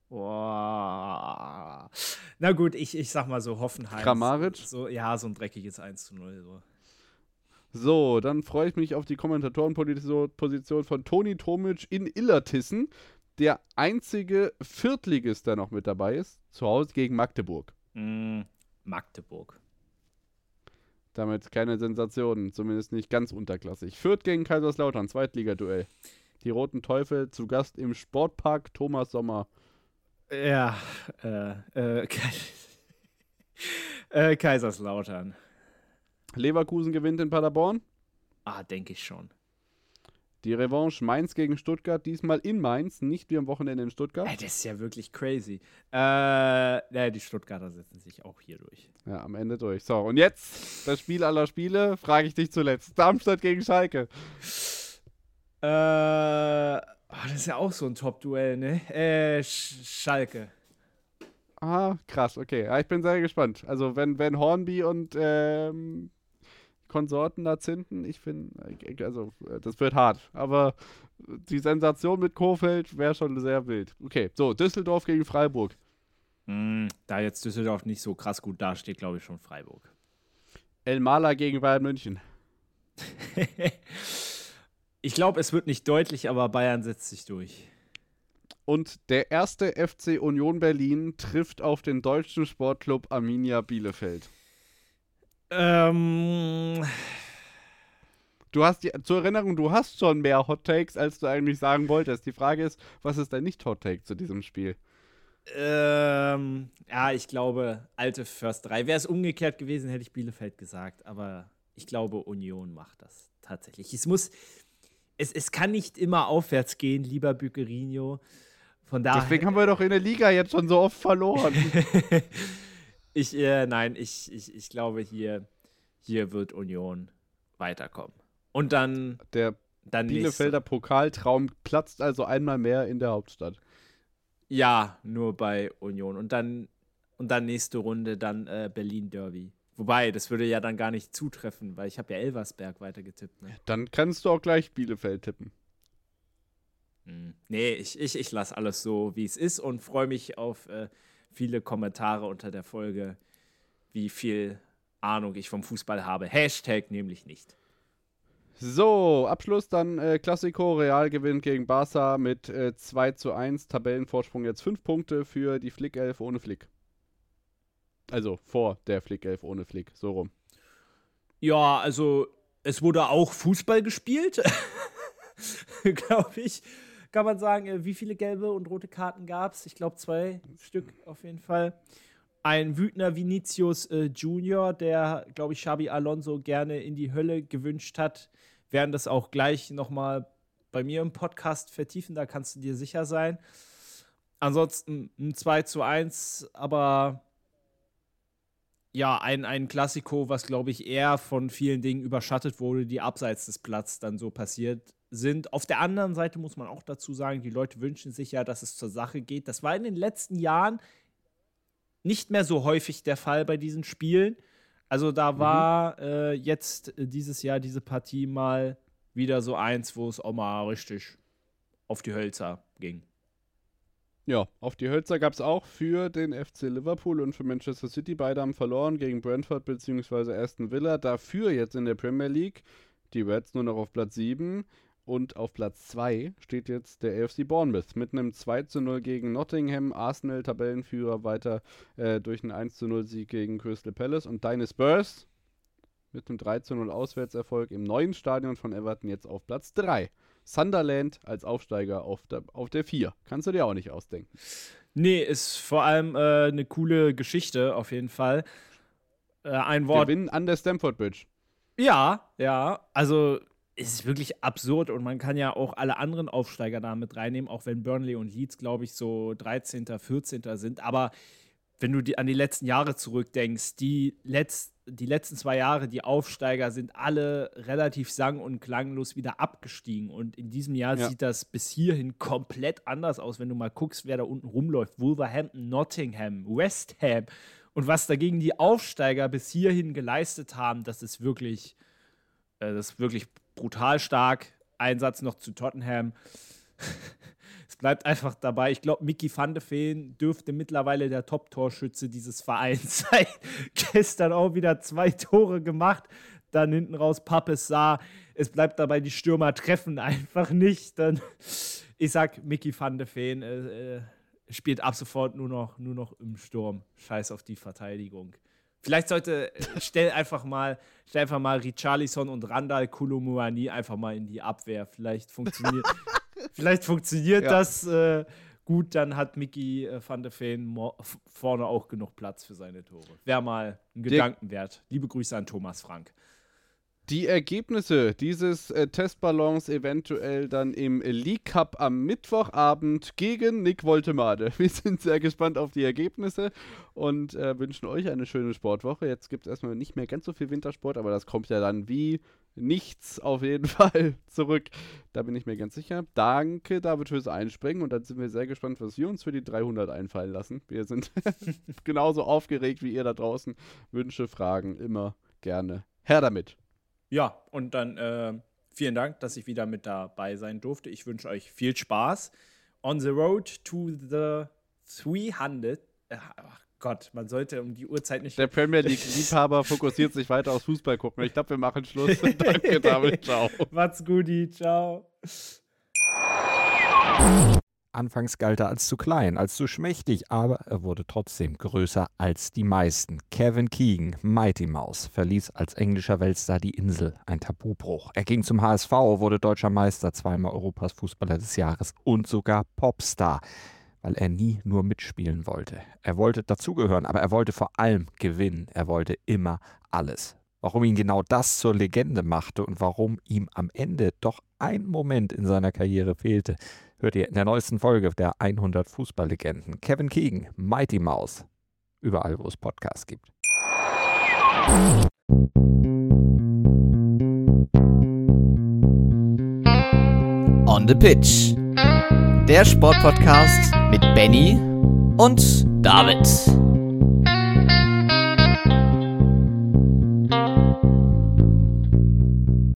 C: Boah. Na gut, ich, ich sag mal so Hoffenheim.
B: Kramaric?
C: So, ja, so ein dreckiges eins zu null. So.
B: So, dann freue ich mich auf die Kommentatorenposition von Toni Tomic in Illertissen. Der einzige Viertligist, der noch mit dabei ist, zu Hause gegen Magdeburg.
C: Mm, Magdeburg.
B: Damit keine Sensationen, zumindest nicht ganz unterklassig. Fürth gegen Kaiserslautern, Zweitligaduell. Die Roten Teufel zu Gast im Sportpark Thomas Sommer.
C: Ja, äh, äh, äh, Kaiserslautern.
B: Leverkusen gewinnt in Paderborn.
C: Ah, denke ich schon.
B: Die Revanche Mainz gegen Stuttgart, diesmal in Mainz, nicht wie am Wochenende in Stuttgart.
C: Ey, das ist ja wirklich crazy. Äh, ja, die Stuttgarter setzen sich auch hier durch.
B: Ja, am Ende durch. So, und jetzt das Spiel aller Spiele, frage ich dich zuletzt. Darmstadt gegen Schalke.
C: Äh, oh, das ist ja auch so ein Top-Duell, ne? Äh, Sch Schalke.
B: Ah, krass, okay. Ja, ich bin sehr gespannt. Also, wenn, wenn Hornby und ähm, Konsorten da zünden, ich finde, also, das wird hart. Aber die Sensation mit Kohfeldt wäre schon sehr wild. Okay, so, Düsseldorf gegen Freiburg.
C: Mm, da jetzt Düsseldorf nicht so krass gut dasteht, glaube ich schon Freiburg.
B: El Mala gegen Bayern München.
C: Ich glaube, es wird nicht deutlich, aber Bayern setzt sich durch.
B: Und der erste F C Union Berlin trifft auf den deutschen Sportclub Arminia Bielefeld.
C: Ähm.
B: Du hast die, zur Erinnerung, du hast schon mehr Hot Takes, als du eigentlich sagen wolltest. Die Frage ist, was ist dein Nicht-Hot Take zu diesem Spiel?
C: Ähm, ja, ich glaube, alte First drei. Wäre es umgekehrt gewesen, hätte ich Bielefeld gesagt. Aber ich glaube, Union macht das tatsächlich. Es muss, es, es kann nicht immer aufwärts gehen, lieber Bücherino. Von daher.
B: Deswegen haben wir doch in der Liga jetzt schon so oft verloren.
C: ich, äh, nein, ich, ich, ich glaube, hier, hier wird Union weiterkommen. Und dann
B: Der Dann Bielefelder nächste. Pokaltraum platzt also einmal mehr in der Hauptstadt.
C: Ja, nur bei Union. Und dann, und dann nächste Runde dann äh, Berlin-Derby. Wobei, das würde ja dann gar nicht zutreffen, weil ich habe ja Elversberg weiter getippt. Ne?
B: Dann kannst du auch gleich Bielefeld tippen.
C: Hm. Nee, ich, ich, ich lasse alles so, wie es ist und freue mich auf äh, viele Kommentare unter der Folge, wie viel Ahnung ich vom Fußball habe. Hashtag nämlich nicht.
B: So, Abschluss dann äh, Classico, Real gewinnt gegen Barca mit äh, zwei zu eins, Tabellenvorsprung jetzt fünf Punkte für die Flickelf ohne Flick. Also vor der Flickelf ohne Flick, so rum.
C: Ja, also es wurde auch Fußball gespielt, glaube ich, kann man sagen. Wie viele gelbe und rote Karten gab es? Ich glaube zwei Stück auf jeden Fall. Ein wütender Vinicius äh, Junior, der, glaube ich, Xabi Alonso gerne in die Hölle gewünscht hat, werden das auch gleich nochmal bei mir im Podcast vertiefen, da kannst du dir sicher sein. Ansonsten ein zwei zu eins, aber ja, ein, ein Klassiko, was, glaube ich, eher von vielen Dingen überschattet wurde, die abseits des Platzes dann so passiert sind. Auf der anderen Seite muss man auch dazu sagen, die Leute wünschen sich ja, dass es zur Sache geht. Das war in den letzten Jahren nicht mehr so häufig der Fall bei diesen Spielen. Also da war mhm. äh, jetzt äh, dieses Jahr diese Partie mal wieder so eins, wo es auch mal richtig auf die Hölzer ging.
B: Ja, auf die Hölzer gab es auch für den F C Liverpool und für Manchester City. Beide haben verloren gegen Brentford bzw. Aston Villa. Dafür jetzt in der Premier League die Reds nur noch auf Platz sieben. Und auf Platz zwei steht jetzt der A F C Bournemouth mit einem zwei zu null gegen Nottingham. Arsenal, Tabellenführer, weiter äh, durch einen eins zu null Sieg gegen Crystal Palace. Und deine Spurs mit einem drei zu null Auswärtserfolg im neuen Stadion von Everton jetzt auf Platz drei. Sunderland als Aufsteiger auf der, auf der vier. Kannst du dir auch nicht ausdenken.
C: Nee, ist vor allem äh, eine coole Geschichte auf jeden Fall. Äh, ein Wort.
B: Gewinnen an der Stamford Bridge.
C: Ja, ja. Also es ist wirklich absurd und man kann ja auch alle anderen Aufsteiger da mit reinnehmen, auch wenn Burnley und Leeds, glaube ich, so dreizehnter, vierzehnter sind. Aber wenn du die, an die letzten Jahre zurückdenkst, die, Letz-, die letzten zwei Jahre, die Aufsteiger sind alle relativ sang- und klanglos wieder abgestiegen. Und in diesem Jahr ja. sieht das bis hierhin komplett anders aus, wenn du mal guckst, wer da unten rumläuft. Wolverhampton, Nottingham, West Ham. Und was dagegen die Aufsteiger bis hierhin geleistet haben, das ist wirklich, äh, das ist wirklich brutal stark. Ein Satz noch zu Tottenham. Es bleibt einfach dabei. Ich glaube, Mickey van de Ven dürfte mittlerweile der Top-Torschütze dieses Vereins sein. Gestern auch wieder zwei Tore gemacht. Dann hinten raus Pappes sah. Es bleibt dabei, die Stürmer treffen einfach nicht. Dann, ich sag, Mickey van de Ven äh, äh, spielt ab sofort nur noch, nur noch im Sturm. Scheiß auf die Verteidigung. Vielleicht sollte, stell einfach mal, stell einfach mal Richarlison und Randal Kolo Muani einfach mal in die Abwehr. Vielleicht funktioniert, vielleicht funktioniert ja. das äh, gut, dann hat Mickey äh, van de Ven mo- f- vorne auch genug Platz für seine Tore. Wäre mal ein Gedanken wert. Liebe Grüße an Thomas Frank.
B: Die Ergebnisse dieses äh, Testballons eventuell dann im League Cup am Mittwochabend gegen Nick Woltemade. Wir sind sehr gespannt auf die Ergebnisse und äh, wünschen euch eine schöne Sportwoche. Jetzt gibt es erstmal nicht mehr ganz so viel Wintersport, aber das kommt ja dann wie nichts auf jeden Fall zurück. Da bin ich mir ganz sicher. Danke, David, fürs Einspringen und dann sind wir sehr gespannt, was wir uns für die dreihundert einfallen lassen. Wir sind genauso aufgeregt wie ihr da draußen. Wünsche, Fragen, immer gerne. Her damit.
C: Ja, und dann äh, vielen Dank, dass ich wieder mit dabei sein durfte. Ich wünsche euch viel Spaß. On the road to the dreihundert. Ach Gott, man sollte um die Uhrzeit nicht...
B: Der Premier League-Liebhaber fokussiert sich weiter aufs Fußball gucken. Ich glaube, wir machen Schluss. Danke, David. Ciao.
C: Macht's gut, ciao.
F: Anfangs galt er als zu klein, als zu schmächtig, aber er wurde trotzdem größer als die meisten. Kevin Keegan, Mighty Mouse, verließ als englischer Weltstar die Insel, ein Tabubruch. Er ging zum H S V, wurde deutscher Meister, zweimal Europas Fußballer des Jahres und sogar Popstar, weil er nie nur mitspielen wollte. Er wollte dazugehören, aber er wollte vor allem gewinnen. Er wollte immer alles. Warum ihn genau das zur Legende machte und warum ihm am Ende doch ein Moment in seiner Karriere fehlte, hört ihr in der neuesten Folge der hundert Fußballlegenden. Kevin Keegan, Mighty Mouse. Überall, wo es Podcasts gibt.
A: On the Pitch. Der Sportpodcast mit Benny und David.